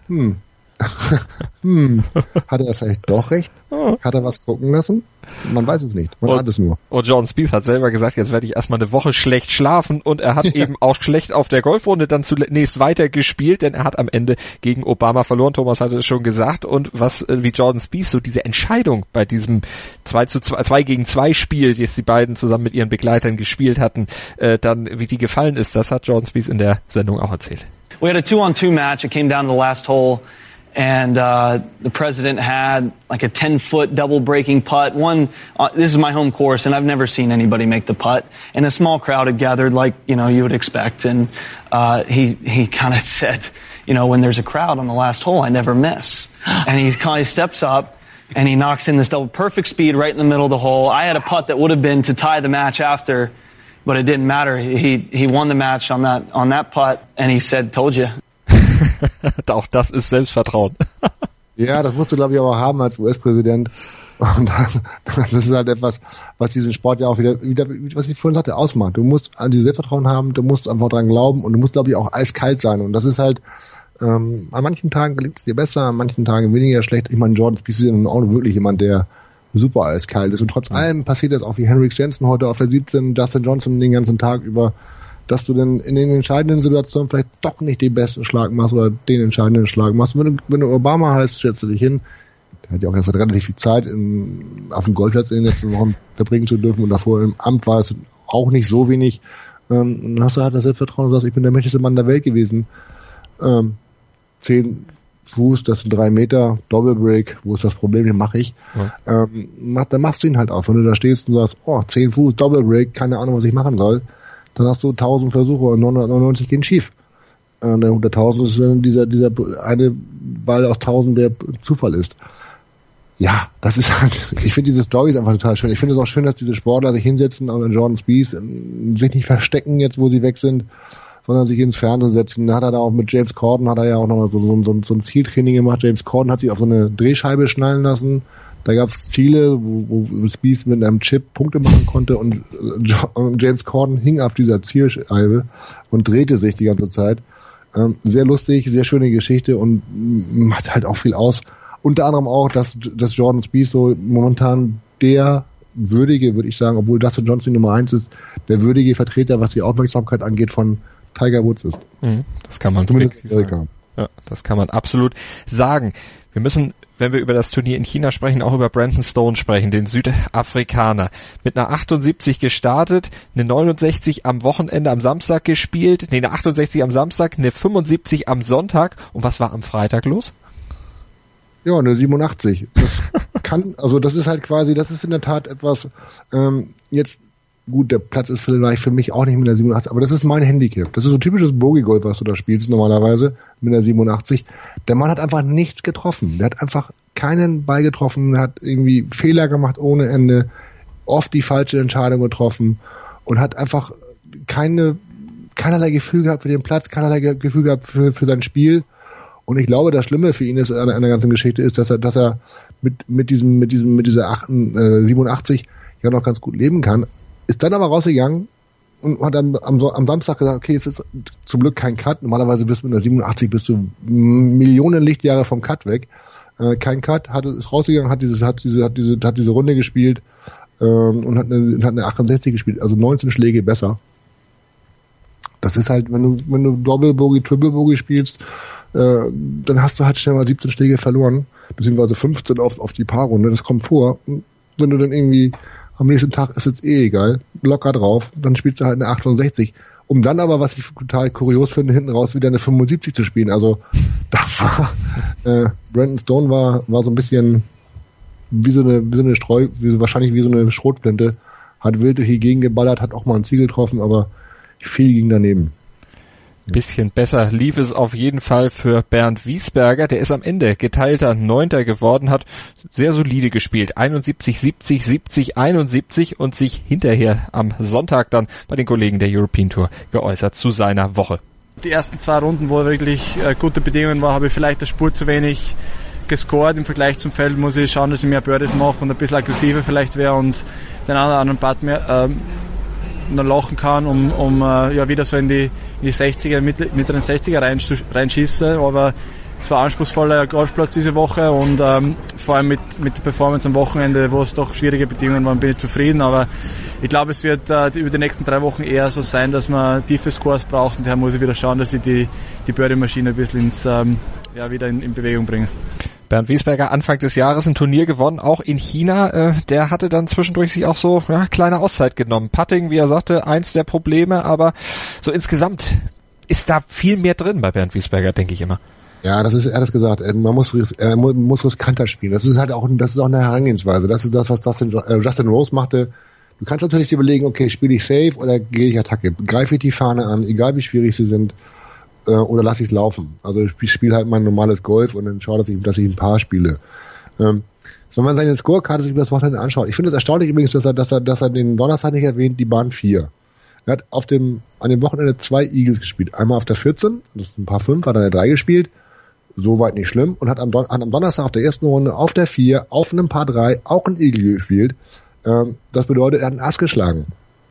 hat er vielleicht doch recht? Hat er was gucken lassen? Man weiß es nicht. Man hat es nur. Und Jordan Spieth hat selber gesagt, jetzt werde ich erstmal eine Woche schlecht schlafen, und er hat eben auch schlecht auf der Golfrunde dann zunächst weitergespielt, denn er hat am Ende gegen Obama verloren. Thomas hatte es schon gesagt. Und wie Jordan Spieth so diese Entscheidung bei diesem 2-gegen-2 Spiel, das die beiden zusammen mit ihren Begleitern gespielt hatten, dann wie die gefallen ist, das hat Jordan Spieth in der Sendung auch erzählt. We had a 2-on-2 match. It came down to the last hole. And the president had like a 10-foot double breaking putt. This is my home course, and I've never seen anybody make the putt. And a small crowd had gathered, like you would expect. And he kind of said, when there's a crowd on the last hole, I never miss. And he kind of steps up and he knocks in this double, perfect speed right in the middle of the hole. I had a putt that would have been to tie the match after, but it didn't matter. He won the match on that putt, and he said, "Told you." Auch das ist Selbstvertrauen. Ja, das musst du, glaube ich, aber haben als US-Präsident. Und das ist halt etwas, was diesen Sport ja auch wieder, was ich vorhin sagte, ausmacht. Du musst an dieses Selbstvertrauen haben, du musst einfach dran glauben und du musst, glaube ich, auch eiskalt sein. Und das ist halt, an manchen Tagen gelingt es dir besser, an manchen Tagen weniger schlecht. Ich meine, Jordan Spieth ist ja auch wirklich jemand, der super eiskalt ist. Und trotz allem passiert das auch wie Henrik Stenson heute auf der 17, Dustin Johnson den ganzen Tag über, dass du dann in den entscheidenden Situationen vielleicht doch nicht den besten Schlag machst oder den entscheidenden Schlag machst. Wenn du Obama heißt, stellst du dich hin. Der hat ja auch erst relativ viel Zeit auf dem Golfplatz in den letzten Wochen verbringen zu dürfen, und davor im Amt war es auch nicht so wenig. Dann hast du halt das Selbstvertrauen und sagst, ich bin der mächtigste Mann der Welt gewesen. 10 Fuß, das sind 3 Meter, Double Break, wo ist das Problem, den mache ich. Ja. Dann machst du ihn halt auf. Wenn du da stehst und sagst, 10 Fuß, Double Break, keine Ahnung, was ich machen soll, dann hast du 1000 Versuche und 999 gehen schief. Der 100.000 ist dann dieser eine Ball aus 1000, der Zufall ist. Ja, das ist halt, ich finde diese Storys einfach total schön. Ich finde es auch schön, dass diese Sportler sich hinsetzen und Jordan Spieth sich nicht verstecken jetzt, wo sie weg sind, sondern sich ins Fernsehen setzen. Da hat er da auch mit James Corden, hat er ja auch noch so ein Zieltraining gemacht. James Corden hat sich auf so eine Drehscheibe schnallen lassen. Da gab es Ziele, wo Spieth mit einem Chip Punkte machen konnte, und James Corden hing auf dieser Zielscheibe und drehte sich die ganze Zeit. Sehr lustig, sehr schöne Geschichte und macht halt auch viel aus. Unter anderem auch, dass Jordan Spieth so momentan der würdige, würde ich sagen, obwohl Dustin Johnson die Nummer 1 ist, der würdige Vertreter, was die Aufmerksamkeit angeht, von Tiger Woods ist. Das kann man wirklich sagen. Ja, das kann man absolut sagen. Wir müssen, wenn wir über das Turnier in China sprechen, auch über Brandon Stone sprechen, den Südafrikaner. Mit einer 78 gestartet, eine 69 am Wochenende, am Samstag gespielt, eine 68 am Samstag, eine 75 am Sonntag. Und was war am Freitag los? Ja, eine 87. Das ist halt quasi, das ist in der Tat etwas, jetzt, gut, der Platz ist vielleicht für mich auch nicht mit der 87, aber das ist mein Handicap. Das ist so typisches Bogey-Golf, was du da spielst normalerweise mit der 87. Der Mann hat einfach nichts getroffen. Der hat einfach keinen Ball getroffen, hat irgendwie Fehler gemacht ohne Ende, oft die falsche Entscheidung getroffen und hat einfach keinerlei Gefühl gehabt für den Platz, keinerlei Gefühl gehabt für sein Spiel. Und ich glaube, das Schlimme für ihn ist an der ganzen Geschichte ist, dass er mit dieser 87 ja noch ganz gut leben kann, ist dann aber rausgegangen und hat dann am Samstag gesagt, okay, es ist zum Glück kein Cut. Normalerweise bist du mit einer 87 bist du Millionen Lichtjahre vom Cut weg. Kein Cut, ist rausgegangen, hat diese Runde gespielt und hat eine 68 gespielt, also 19 Schläge besser. Das ist halt, wenn du Double Bogey, Triple Bogey spielst, dann hast du halt schnell mal 17 Schläge verloren, beziehungsweise 15 auf die Paarrunde. Das kommt vor. Wenn du dann irgendwie am nächsten Tag ist jetzt egal, locker drauf, dann spielst du halt eine 68. Um dann aber, was ich total kurios finde, hinten raus wieder eine 75 zu spielen. Also das war Brandon Stone war so ein bisschen wie so eine wahrscheinlich wie so eine Schrotflinte, hat wild durch die Gegend geballert, hat auch mal ein Ziel getroffen, aber viel ging daneben. Bisschen besser lief es auf jeden Fall für Bernd Wiesberger. Der ist am Ende geteilter 9. geworden, hat sehr solide gespielt. 71, 70, 70, 71 und sich hinterher am Sonntag dann bei den Kollegen der European Tour geäußert zu seiner Woche. Die ersten 2 Runden, wo wirklich gute Bedingungen war, habe ich vielleicht der Spur zu wenig gescored. Im Vergleich zum Feld muss ich schauen, dass ich mehr Birdies mache und ein bisschen aggressiver vielleicht wäre und den anderen Putt mehr noch lachen kann, um wieder so in die 60er, mittleren 60er reinschießen. Aber es war ein anspruchsvoller Golfplatz diese Woche und vor allem mit der Performance am Wochenende, wo es doch schwierige Bedingungen waren, bin ich zufrieden. Aber ich glaube, es wird über die nächsten 3 Wochen eher so sein, dass man tiefe Scores braucht und daher muss ich wieder schauen, dass ich die Birdie-Maschine ein bisschen wieder in Bewegung bringe. Bernd Wiesberger Anfang des Jahres ein Turnier gewonnen, auch in China. Der hatte dann zwischendurch sich auch so kleine Auszeit genommen. Putting, wie er sagte, eins der Probleme, aber so insgesamt ist da viel mehr drin bei Bernd Wiesberger, denke ich immer. Ja, er hat das gesagt. Man muss riskanter spielen. Das ist auch eine Herangehensweise. Das ist das, was Justin Rose machte. Du kannst natürlich überlegen, okay, spiele ich safe oder gehe ich Attacke? Greife ich die Fahne an, egal wie schwierig sie sind, oder lasse ich es laufen? Also ich spiele halt mein normales Golf und dann schaue, dass ich ein Paar spiele. Wenn man seine Scorekarte sich über das Wochenende anschaut, ich finde es erstaunlich übrigens, dass er den Donnerstag nicht erwähnt, die Bahn 4. Er hat an dem Wochenende 2 Eagles gespielt. Einmal auf der 14, das ist ein Paar 5, hat er eine 3 gespielt. Soweit nicht schlimm. Und hat am Donnerstag auf der ersten Runde auf der 4, auf einem Paar 3 auch ein Eagle gespielt. Das bedeutet, er hat einen Ass geschlagen.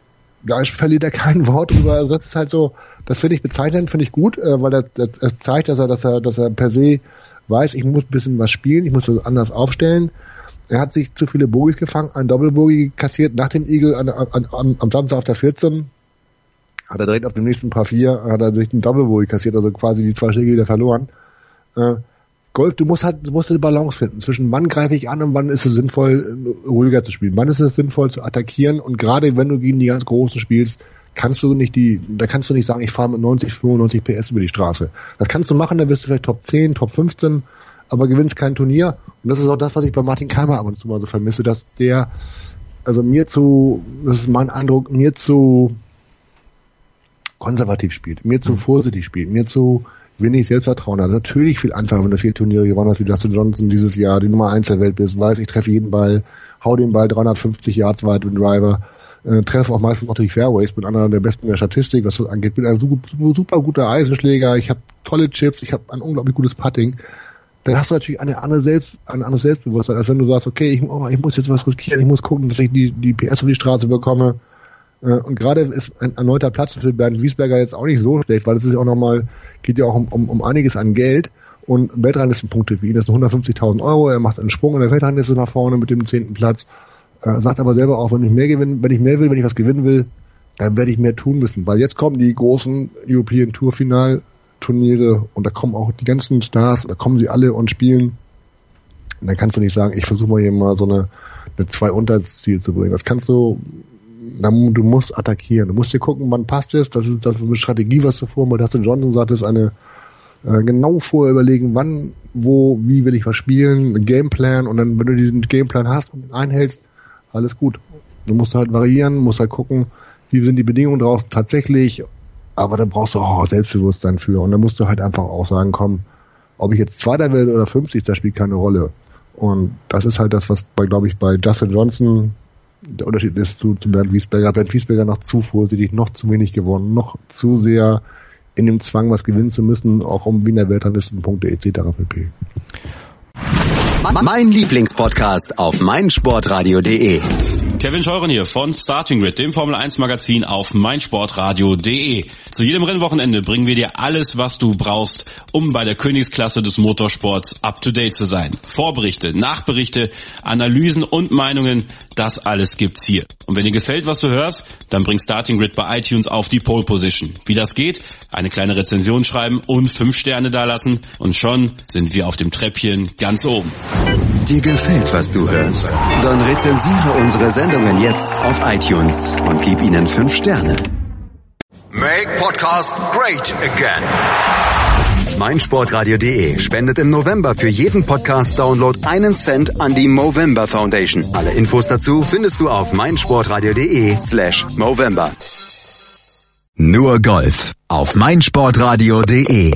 Da verliert er kein Wort drüber. Also das ist halt so, das finde ich bezeichnend, finde ich gut, weil das zeigt, dass er per se weiß, ich muss ein bisschen was spielen, ich muss das anders aufstellen. Er hat sich zu viele Bogies gefangen, ein Doppelbogie kassiert nach dem Eagle am Samstag auf der 14. Hat er direkt auf dem nächsten Paar 4, hat er sich einen Doppelbogie kassiert, also quasi die 2 Schläge wieder verloren. Golf, du musst eine Balance finden zwischen wann greife ich an und wann ist es sinnvoll, ruhiger zu spielen. Wann ist es sinnvoll zu attackieren und gerade wenn du gegen die ganz Großen spielst, kannst du nicht sagen, ich fahre mit 90, 95 PS über die Straße. Das kannst du machen, dann wirst du vielleicht Top 10, Top 15, aber gewinnst kein Turnier. Und das ist auch das, was ich bei Martin Keimer ab und zu mal so vermisse, dass der, das ist mein Eindruck, mir zu konservativ spielt, mir zu vorsichtig spielt, mir zu wenig Selbstvertrauen hat. Natürlich viel einfacher, wenn du 4 Turniere gewonnen hast, wie Justin Johnson dieses Jahr, die Nummer 1 der Welt bist, weiß, ich treffe jeden Ball, hau den Ball 350 Yards weit mit dem Driver, treffe auch meistens noch durch Fairways, bin einer der besten in der Statistik, was das angeht, bin ein super guter Eisenschläger, ich habe tolle Chips, ich habe ein unglaublich gutes Putting. Dann hast du natürlich ein anderes Selbstbewusstsein, als wenn du sagst, okay, ich muss jetzt was riskieren, ich muss gucken, dass ich die PS auf die Straße bekomme. Und gerade ist ein erneuter Platz für Bernd Wiesberger jetzt auch nicht so schlecht, weil es ist ja auch nochmal, geht ja auch um einiges an Geld und Weltranglistenpunkte für ihn, das sind 150.000 €, er macht einen Sprung in der Weltrangliste nach vorne mit dem 10. Platz, sagt aber selber auch, wenn ich was gewinnen will, dann werde ich mehr tun müssen, weil jetzt kommen die großen European Tour Finalturniere und da kommen auch die ganzen Stars, da kommen sie alle und spielen. Und dann kannst du nicht sagen, ich versuche mal hier mal so eine 2 unter ins Ziel zu bringen. Das kannst du musst attackieren. Du musst dir gucken, wann passt es. Das ist eine Strategie, was du vorhin mit Justin Johnson sagt, ist eine genau vorher überlegen, wann, wo, wie will ich was spielen, ein Gameplan und dann, wenn du diesen Gameplan hast und einhältst, alles gut. Du musst halt variieren, musst halt gucken, wie sind die Bedingungen draußen tatsächlich, aber da brauchst du auch Selbstbewusstsein für und dann musst du halt einfach auch sagen, komm, ob ich jetzt Zweiter werde oder 50, das spielt keine Rolle. Und das ist halt das, was glaube ich, bei Justin Johnson der Unterschied ist zu Bernd Wiesberger. Bernd Wiesberger noch zu vorsichtig, noch zu wenig gewonnen, noch zu sehr in dem Zwang, was gewinnen zu müssen, auch um Wiener Weltranglistenpunkte etc. pp. Mein Lieblingspodcast auf meinsportradio.de. Kevin Scheuren hier von Starting Grid, dem Formel 1 Magazin auf meinsportradio.de. Zu jedem Rennwochenende bringen wir dir alles, was du brauchst, um bei der Königsklasse des Motorsports up to date zu sein. Vorberichte, Nachberichte, Analysen und Meinungen, das alles gibt's hier. Und wenn dir gefällt, was du hörst, dann bring Starting Grid bei iTunes auf die Pole Position. Wie das geht? Eine kleine Rezension schreiben und 5 Sterne dalassen und schon sind wir auf dem Treppchen ganz oben. Dir gefällt, was du hörst? Dann rezensiere unsere Sendungen jetzt auf iTunes und gib ihnen 5 Sterne. Make Podcast great again. meinsportradio.de spendet im November für jeden Podcast-Download 1 Cent an die Movember Foundation. Alle Infos dazu findest du auf meinsportradio.de/Movember. Nur Golf auf meinsportradio.de.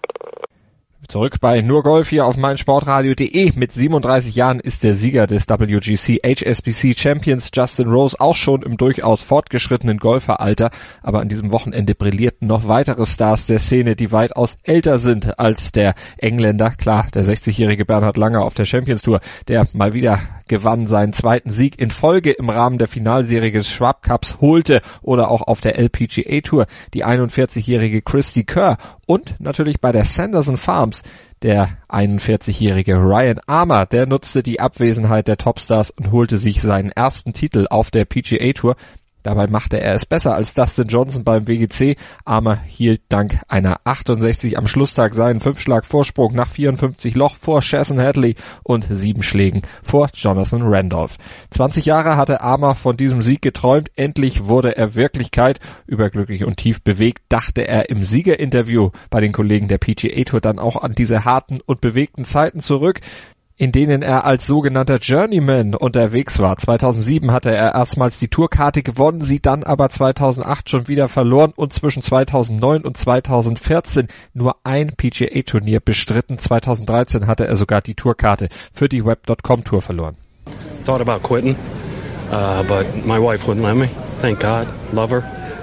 Zurück bei Nur Golf hier auf meinsportradio.de. Mit 37 Jahren ist der Sieger des WGC HSBC Champions Justin Rose auch schon im durchaus fortgeschrittenen Golferalter. Aber an diesem Wochenende brillierten noch weitere Stars der Szene, die weitaus älter sind als der Engländer. Klar, der 60-jährige Bernhard Langer auf der Champions Tour, der mal wieder gewann, seinen zweiten Sieg in Folge im Rahmen der Finalserie des Schwab Cups holte, oder auch auf der LPGA Tour die 41-jährige Christy Kerr und natürlich bei der Sanderson Farms der 41-jährige Ryan Armour, der nutzte die Abwesenheit der Topstars und holte sich seinen ersten Titel auf der PGA Tour. Dabei machte er es besser als Dustin Johnson beim WGC. Armour hielt dank einer 68 am Schlusstag seinen 5-Schlag-Vorsprung nach 54 Loch vor Chasson Hadley und 7 Schlägen vor Jonathan Randolph. 20 Jahre hatte Armour von diesem Sieg geträumt. Endlich wurde er Wirklichkeit. Überglücklich und tief bewegt dachte er im Siegerinterview bei den Kollegen der PGA Tour dann auch an diese harten und bewegten Zeiten zurück, in denen er als sogenannter Journeyman unterwegs war. 2007 hatte er erstmals die Tourkarte gewonnen, sie dann aber 2008 schon wieder verloren und zwischen 2009 und 2014 nur ein PGA-Turnier bestritten. 2013 hatte er sogar die Tourkarte für die Web.com Tour verloren. Thought about quitting, but my wife wouldn't let me. Thank God, love her.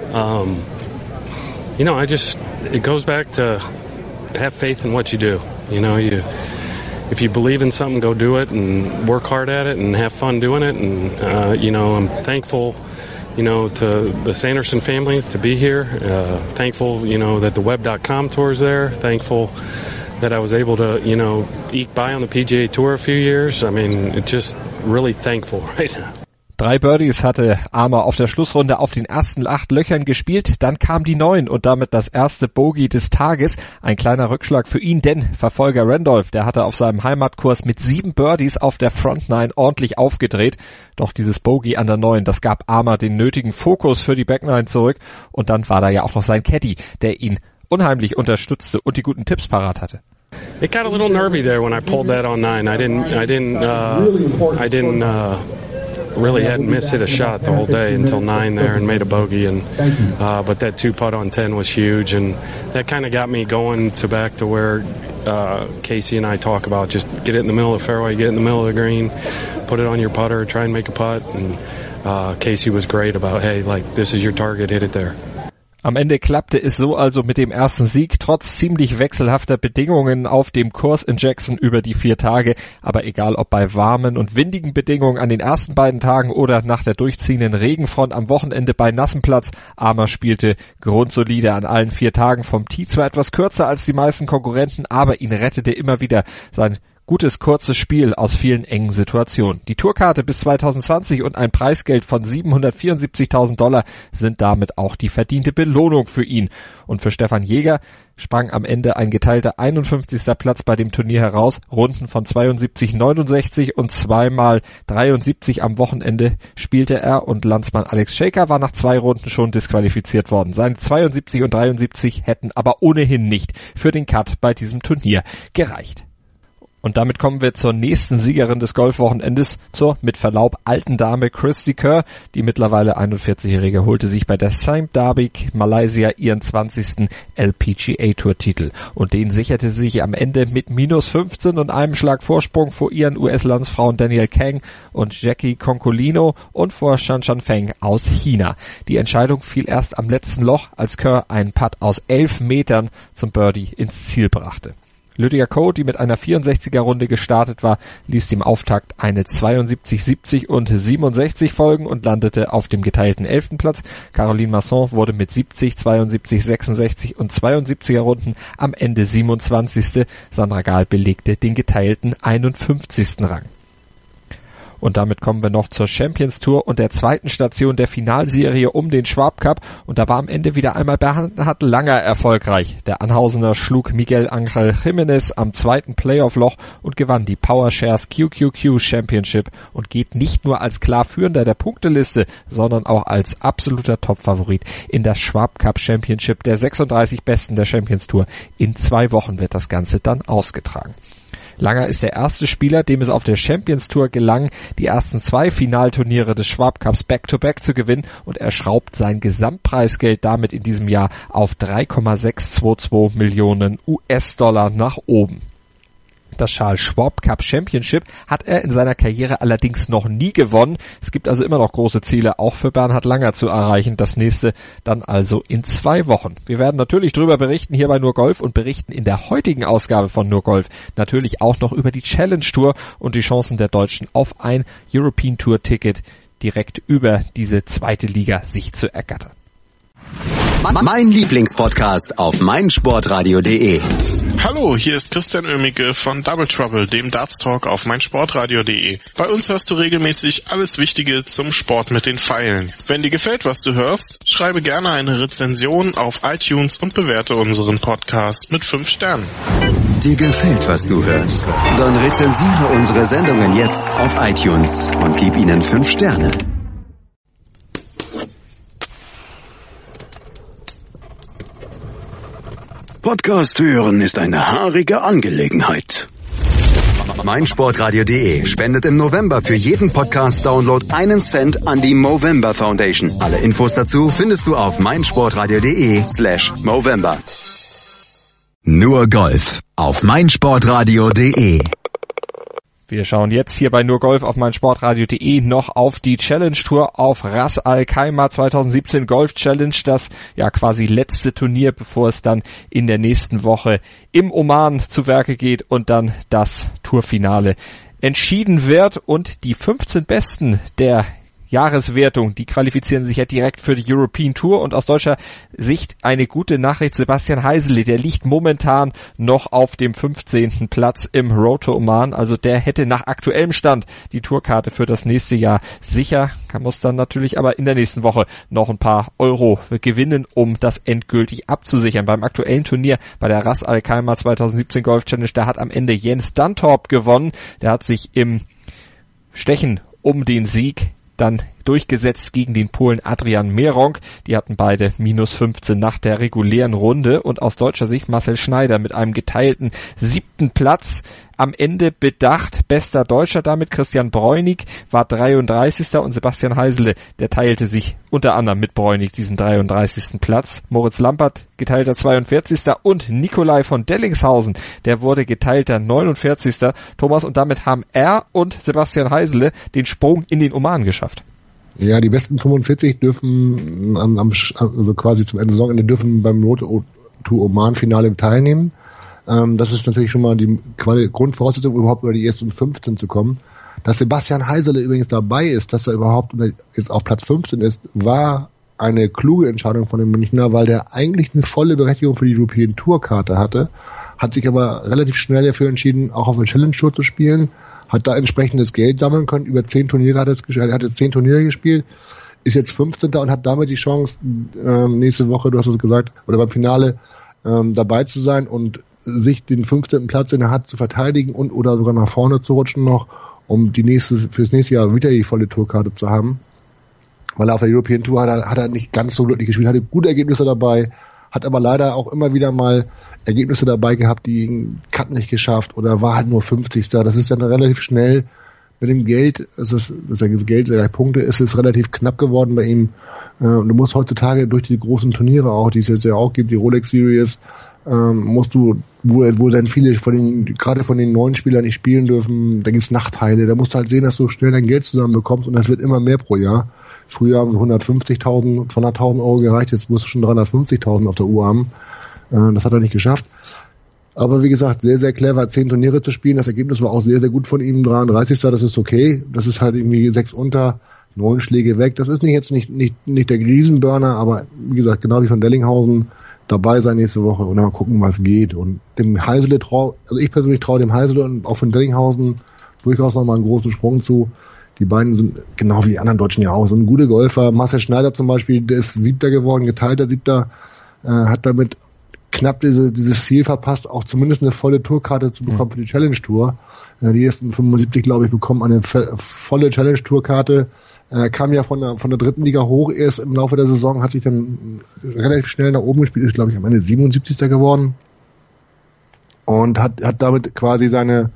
It goes back to have faith in what you do. If you believe in something, go do it and work hard at it and have fun doing it. And, I'm thankful, to the Sanderson family to be here. Thankful, that the Web.com tour is there. Thankful that I was able to, eke by on the PGA Tour a few years. I mean, just really thankful right now. 3 Birdies hatte Armour auf der Schlussrunde auf den ersten 8 Löchern gespielt, dann kam die 9 und damit das erste Bogey des Tages. Ein kleiner Rückschlag für ihn, denn Verfolger Randolph, der hatte auf seinem Heimatkurs mit 7 Birdies auf der Front 9 ordentlich aufgedreht. Doch dieses Bogey an der 9, das gab Armour den nötigen Fokus für die Back 9 zurück und dann war da ja auch noch sein Caddy, der ihn unheimlich unterstützte und die guten Tipps parat hatte. It got a little nervy there when I pulled that on 9. I didn't really hadn't missed hit a shot the whole day until 9 there and made a bogey, and but that 2-putt on 10 was huge, and that kind of got me going back to where Casey and I talk about, just get it in the middle of the fairway, get it in the middle of the green, put it on your putter, try and make a putt, and Casey was great about, hey, like, this is your target, hit it there. Am Ende klappte es so also mit dem ersten Sieg, trotz ziemlich wechselhafter Bedingungen auf dem Kurs in Jackson über die 4 Tage. Aber egal ob bei warmen und windigen Bedingungen an den ersten beiden Tagen oder nach der durchziehenden Regenfront am Wochenende bei nassem Platz, Armour spielte grundsolide an allen 4 Tagen, vom Tee zwar etwas kürzer als die meisten Konkurrenten, aber ihn rettete immer wieder sein gutes, kurzes Spiel aus vielen engen Situationen. Die Tourkarte bis 2020 und ein Preisgeld von $774.000 sind damit auch die verdiente Belohnung für ihn. Und für Stefan Jäger sprang am Ende ein geteilter 51. Platz bei dem Turnier heraus. Runden von 72, 69 und 2x 73 am Wochenende spielte er und Landsmann Alex Shaker war nach 2 Runden schon disqualifiziert worden. Seine 72 und 73 hätten aber ohnehin nicht für den Cut bei diesem Turnier gereicht. Und damit kommen wir zur nächsten Siegerin des Golfwochenendes, zur mit Verlaub alten Dame Cristie Kerr. Die mittlerweile 41-Jährige holte sich bei der Sime Darby Malaysia ihren 20. LPGA Tour Titel. Und den sicherte sie sich am Ende mit minus 15 und einem Schlag Vorsprung vor ihren US-Landsfrauen Danielle Kang und Jackie Concolino und vor Shan Feng aus China. Die Entscheidung fiel erst am letzten Loch, als Kerr einen Putt aus 11 Metern zum Birdie ins Ziel brachte. Lydia Ko, die mit einer 64er-Runde gestartet war, ließ dem Auftakt eine 72, 70 und 67 folgen und landete auf dem geteilten 11. Platz. Caroline Masson wurde mit 70, 72, 66 und 72er Runden am Ende 27. Sandra Gahl belegte den geteilten 51. Rang. Und damit kommen wir noch zur Champions Tour und der zweiten Station der Finalserie um den Schwab Cup. Und da war am Ende wieder einmal Bernhard Langer erfolgreich. Der Anhausener schlug Miguel Angel Jimenez am zweiten Playoff-Loch und gewann die PowerShares QQQ Championship und geht nicht nur als klar Führender der Punkteliste, sondern auch als absoluter Topfavorit in das Schwab Cup Championship der 36 Besten der Champions Tour. In 2 Wochen wird das Ganze dann ausgetragen. Langer ist der erste Spieler, dem es auf der Champions Tour gelang, die ersten 2 Finalturniere des Schwab Cups Back-to-Back zu gewinnen, und er schraubt sein Gesamtpreisgeld damit in diesem Jahr auf 3,622 Millionen US-Dollar nach oben. Das Charles Schwab Cup Championship hat er in seiner Karriere allerdings noch nie gewonnen. Es gibt also immer noch große Ziele, auch für Bernhard Langer zu erreichen. Das nächste dann also in 2 Wochen. Wir werden natürlich drüber berichten hier bei Nur Golf und berichten in der heutigen Ausgabe von Nur Golf natürlich auch noch über die Challenge Tour und die Chancen der Deutschen auf ein European Tour Ticket direkt über diese zweite Liga sich zu ergattern. Mein Lieblingspodcast auf meinsportradio.de. Hallo, hier ist Christian Oemicke von Double Trouble, dem Darts Talk auf meinsportradio.de. Bei uns hörst du regelmäßig alles Wichtige zum Sport mit den Pfeilen. Wenn dir gefällt, was du hörst, schreibe gerne eine Rezension auf iTunes und bewerte unseren Podcast mit 5 Sternen. Dir gefällt, was du hörst? Dann rezensiere unsere Sendungen jetzt auf iTunes und gib ihnen 5 Sterne. Podcast hören ist eine haarige Angelegenheit. Meinsportradio.de spendet im November für jeden Podcast-Download 1 Cent an die Movember Foundation. Alle Infos dazu findest du auf meinsportradio.de/Movember. Nur Golf auf meinsportradio.de. Wir schauen jetzt hier bei Nur Golf auf meinsportradio.de noch auf die Challenge Tour, auf Ras Al Khaimah 2017 Golf Challenge, das ja quasi letzte Turnier, bevor es dann in der nächsten Woche im Oman zu Werke geht und dann das Tourfinale entschieden wird. Und die 15 Besten der Jahreswertung, die qualifizieren sich ja direkt für die European Tour, und aus deutscher Sicht eine gute Nachricht: Sebastian Heisele, der liegt momentan noch auf dem 15. Platz im Road to Oman, also der hätte nach aktuellem Stand die Tourkarte für das nächste Jahr sicher, muss dann natürlich aber in der nächsten Woche noch ein paar Euro gewinnen, um das endgültig abzusichern. Beim aktuellen Turnier bei der Ras Al Khaimah 2017 Golf Challenge, da hat am Ende Jens Dantorp gewonnen, der hat sich im Stechen um den Sieg dann durchgesetzt gegen den Polen Adrian Meronk. Die hatten beide minus 15 nach der regulären Runde, und aus deutscher Sicht Marcel Schneider mit einem geteilten 7. Platz am Ende bedacht. Bester Deutscher damit Christian Bräunig war 33. und Sebastian Heisele, der teilte sich unter anderem mit Bräunig diesen 33. Platz. Moritz Lampert geteilter 42. und Nikolai von Dellingshausen, der wurde geteilter 49. Thomas, und damit haben er und Sebastian Heisele den Sprung in den Oman geschafft. Ja, die besten 45 dürfen also quasi zum Saisonende dürfen beim Road to Oman Finale teilnehmen. Das ist natürlich schon mal die Grundvoraussetzung, überhaupt über die ersten 15 zu kommen. Dass Sebastian Heisele übrigens dabei ist, dass er überhaupt jetzt auf Platz 15 ist, war eine kluge Entscheidung von dem Münchner, weil der eigentlich eine volle Berechtigung für die European Tour Karte hatte, hat sich aber relativ schnell dafür entschieden, auch auf der Challenge Tour zu spielen, hat da entsprechendes Geld sammeln können, über 10 Turniere hat jetzt 10 Turniere gespielt, ist jetzt 15. und hat damit die Chance, nächste Woche, du hast es gesagt, oder beim Finale dabei zu sein und sich den 15. Platz, den er hat, zu verteidigen und oder sogar nach vorne zu rutschen noch, um fürs nächste Jahr wieder die volle Tourkarte zu haben. Weil er auf der European Tour hat er nicht ganz so glücklich gespielt, hatte gute Ergebnisse dabei, hat aber leider auch immer wieder mal Ergebnisse dabei gehabt, die einen Cut nicht geschafft oder war halt nur 50. Das ist dann relativ schnell mit dem Geld, das Geld der Punkte ist es relativ knapp geworden bei ihm. Du musst heutzutage durch die großen Turniere auch, die es jetzt ja auch gibt, die Rolex Series, musst du, wo dann viele gerade von den neuen Spielern nicht spielen dürfen, da gibt's Nachteile, da musst du halt sehen, dass du schnell dein Geld zusammenbekommst und das wird immer mehr pro Jahr. Früher haben 150.000, 200.000 Euro gereicht, jetzt musst du schon 350.000 auf der Uhr haben. Das hat er nicht geschafft. Aber wie gesagt, sehr, sehr clever, 10 Turniere zu spielen. Das Ergebnis war auch sehr, sehr gut von ihm. 33. Das ist okay. Das ist halt irgendwie 6 unter, 9 Schläge weg. Das ist nicht der Riesenburner, aber wie gesagt, genau wie von Dellinghausen, dabei sein nächste Woche und dann mal gucken, was geht. Und dem Heisele also ich persönlich traue dem Heisele und auch von Dellinghausen durchaus nochmal einen großen Sprung zu. Die beiden sind, genau wie die anderen Deutschen ja auch, sind gute Golfer. Marcel Schneider zum Beispiel, der ist 7. geworden, geteilter 7. Hat damit knapp dieses Ziel verpasst, auch zumindest eine volle Tourkarte zu bekommen für die Challenge Tour. Die ersten 75, glaube ich, bekommen eine volle Challenge Tourkarte. Kam ja von der dritten Liga hoch erst im Laufe der Saison, hat sich dann relativ schnell nach oben gespielt, ist, glaube ich, am Ende 77. geworden. Und hat damit quasi seine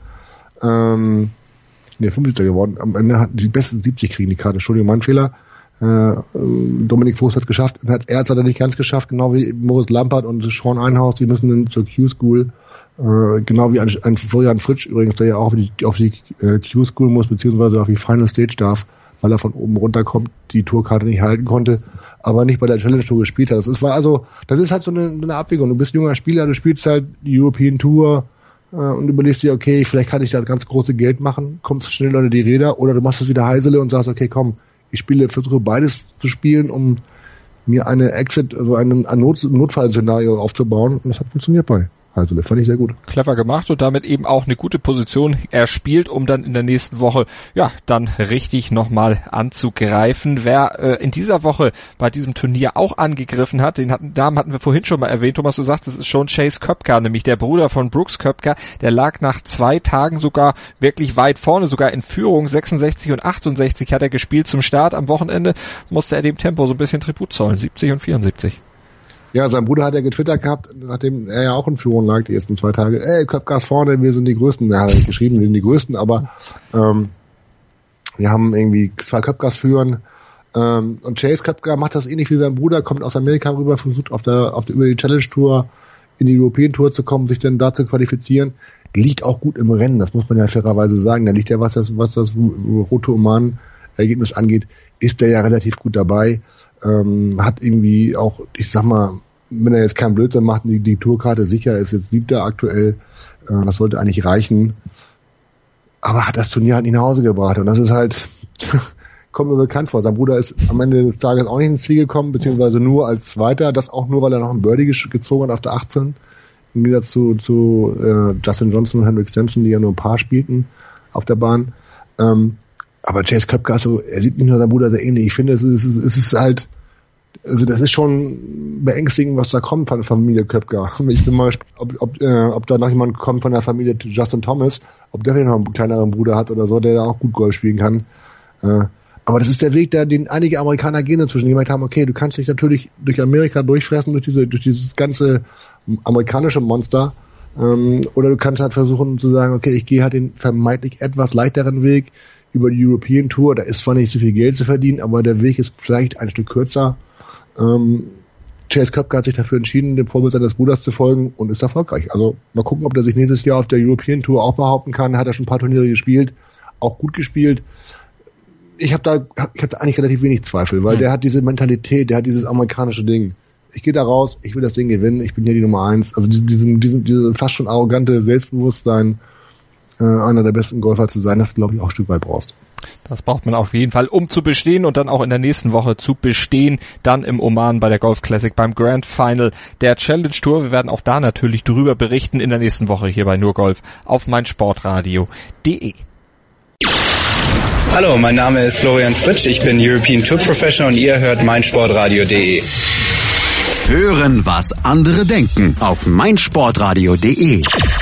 50. geworden. Am Ende hat die besten 70 kriegen die Karte. Entschuldigung, mein Fehler. Dominik Voß hat es geschafft. Er hat es leider nicht ganz geschafft, genau wie Moritz Lampert und Sean Einhaus, die müssen dann zur Q-School. Genau wie ein Florian Fritsch übrigens, der ja auch auf die Q-School muss, beziehungsweise auf die Final Stage darf, weil er von oben runterkommt, die Tourkarte nicht halten konnte, aber nicht bei der Challenge Tour gespielt hat. Das ist halt so eine Abwägung. Du bist ein junger Spieler, du spielst halt die European Tour, und überlegst dir, okay, vielleicht kann ich da ganz große Geld machen, kommst schnell unter die Räder, oder du machst es wieder Heisele und sagst, okay, komm, ich versuche beides zu spielen, um mir ein Notfallszenario aufzubauen, und das hat funktioniert bei Heisele, fand ich sehr gut. Clever gemacht und damit eben auch eine gute Position erspielt, um dann in der nächsten Woche, ja, dann richtig nochmal anzugreifen. Wer in dieser Woche bei diesem Turnier auch angegriffen hat, den Namen hatten wir vorhin schon mal erwähnt, Thomas, du sagst, es ist schon Chase Koepka, nämlich der Bruder von Brooks Koepka, der lag nach 2 Tagen sogar wirklich weit vorne, sogar in Führung, 66 und 68 hat er gespielt zum Start. Am Wochenende musste er dem Tempo so ein bisschen Tribut zollen, 70 und 74. Ja, sein Bruder hat ja getwittert gehabt, nachdem er ja auch in Führung lag die ersten 2 Tage. Koepka ist vorne, wir sind die Größten. Er hat nicht geschrieben, wir sind die Größten, aber wir haben irgendwie 2 Koepkas führen. Und Chase Koepka macht das ähnlich wie sein Bruder, kommt aus Amerika rüber, versucht über die Challenge Tour in die European Tour zu kommen, sich dann da zu qualifizieren. Liegt auch gut im Rennen, das muss man ja fairerweise sagen. Da liegt ja, was das Rote Oman Ergebnis angeht, ist der ja relativ gut dabei. Hat irgendwie auch, ich sag mal, wenn er jetzt keinen Blödsinn macht, die Tourkarte sicher, ist jetzt 7. aktuell, das sollte eigentlich reichen, aber hat das Turnier halt nicht nach Hause gebracht und das ist halt, kommt mir bekannt vor. Sein Bruder ist am Ende des Tages auch nicht ins Ziel gekommen, beziehungsweise nur als Zweiter, das auch nur, weil er noch einen Birdie gezogen hat auf der 18, im Gegensatz zu Justin Johnson und Henrik Stenson, die ja nur ein paar spielten auf der Bahn. Aber Chase Koepka, er sieht nicht nur seinen Bruder sehr ähnlich. Ich finde, es ist halt, also das ist schon beängstigend, was da kommt von der Familie Koepka. Ich bin mal gespannt, ob da noch jemand kommt von der Familie Justin Thomas, ob der noch einen kleineren Bruder hat oder so, der da auch gut Golf spielen kann. Aber das ist der Weg, den einige Amerikaner gehen inzwischen, die gemerkt haben, okay, du kannst dich natürlich durch Amerika durchfressen, durch dieses ganze amerikanische Monster, oder du kannst halt versuchen zu sagen, okay, ich gehe halt den vermeintlich etwas leichteren Weg über die European Tour, da ist zwar nicht so viel Geld zu verdienen, aber der Weg ist vielleicht ein Stück kürzer. Chase Koepka hat sich dafür entschieden, dem Vorbild seines Bruders zu folgen und ist erfolgreich. Also mal gucken, ob der sich nächstes Jahr auf der European Tour auch behaupten kann. Hat er schon ein paar Turniere gespielt, auch gut gespielt. Ich habe da eigentlich relativ wenig Zweifel, weil der hat diese Mentalität, der hat dieses amerikanische Ding. Ich gehe da raus, ich will das Ding gewinnen, ich bin hier die Nummer 1. Also diese fast schon arrogante Selbstbewusstsein, einer der besten Golfer zu sein, das glaube ich auch ein Stück weit brauchst. Das braucht man auf jeden Fall, um zu bestehen und dann auch in der nächsten Woche zu bestehen, dann im Oman bei der Golf Classic beim Grand Final der Challenge Tour. Wir werden auch da natürlich drüber berichten in der nächsten Woche hier bei Nur Golf auf meinsportradio.de. Hallo, mein Name ist Florian Fritsch, ich bin European Tour Professional und ihr hört meinsportradio.de. Hören, was andere denken auf meinsportradio.de.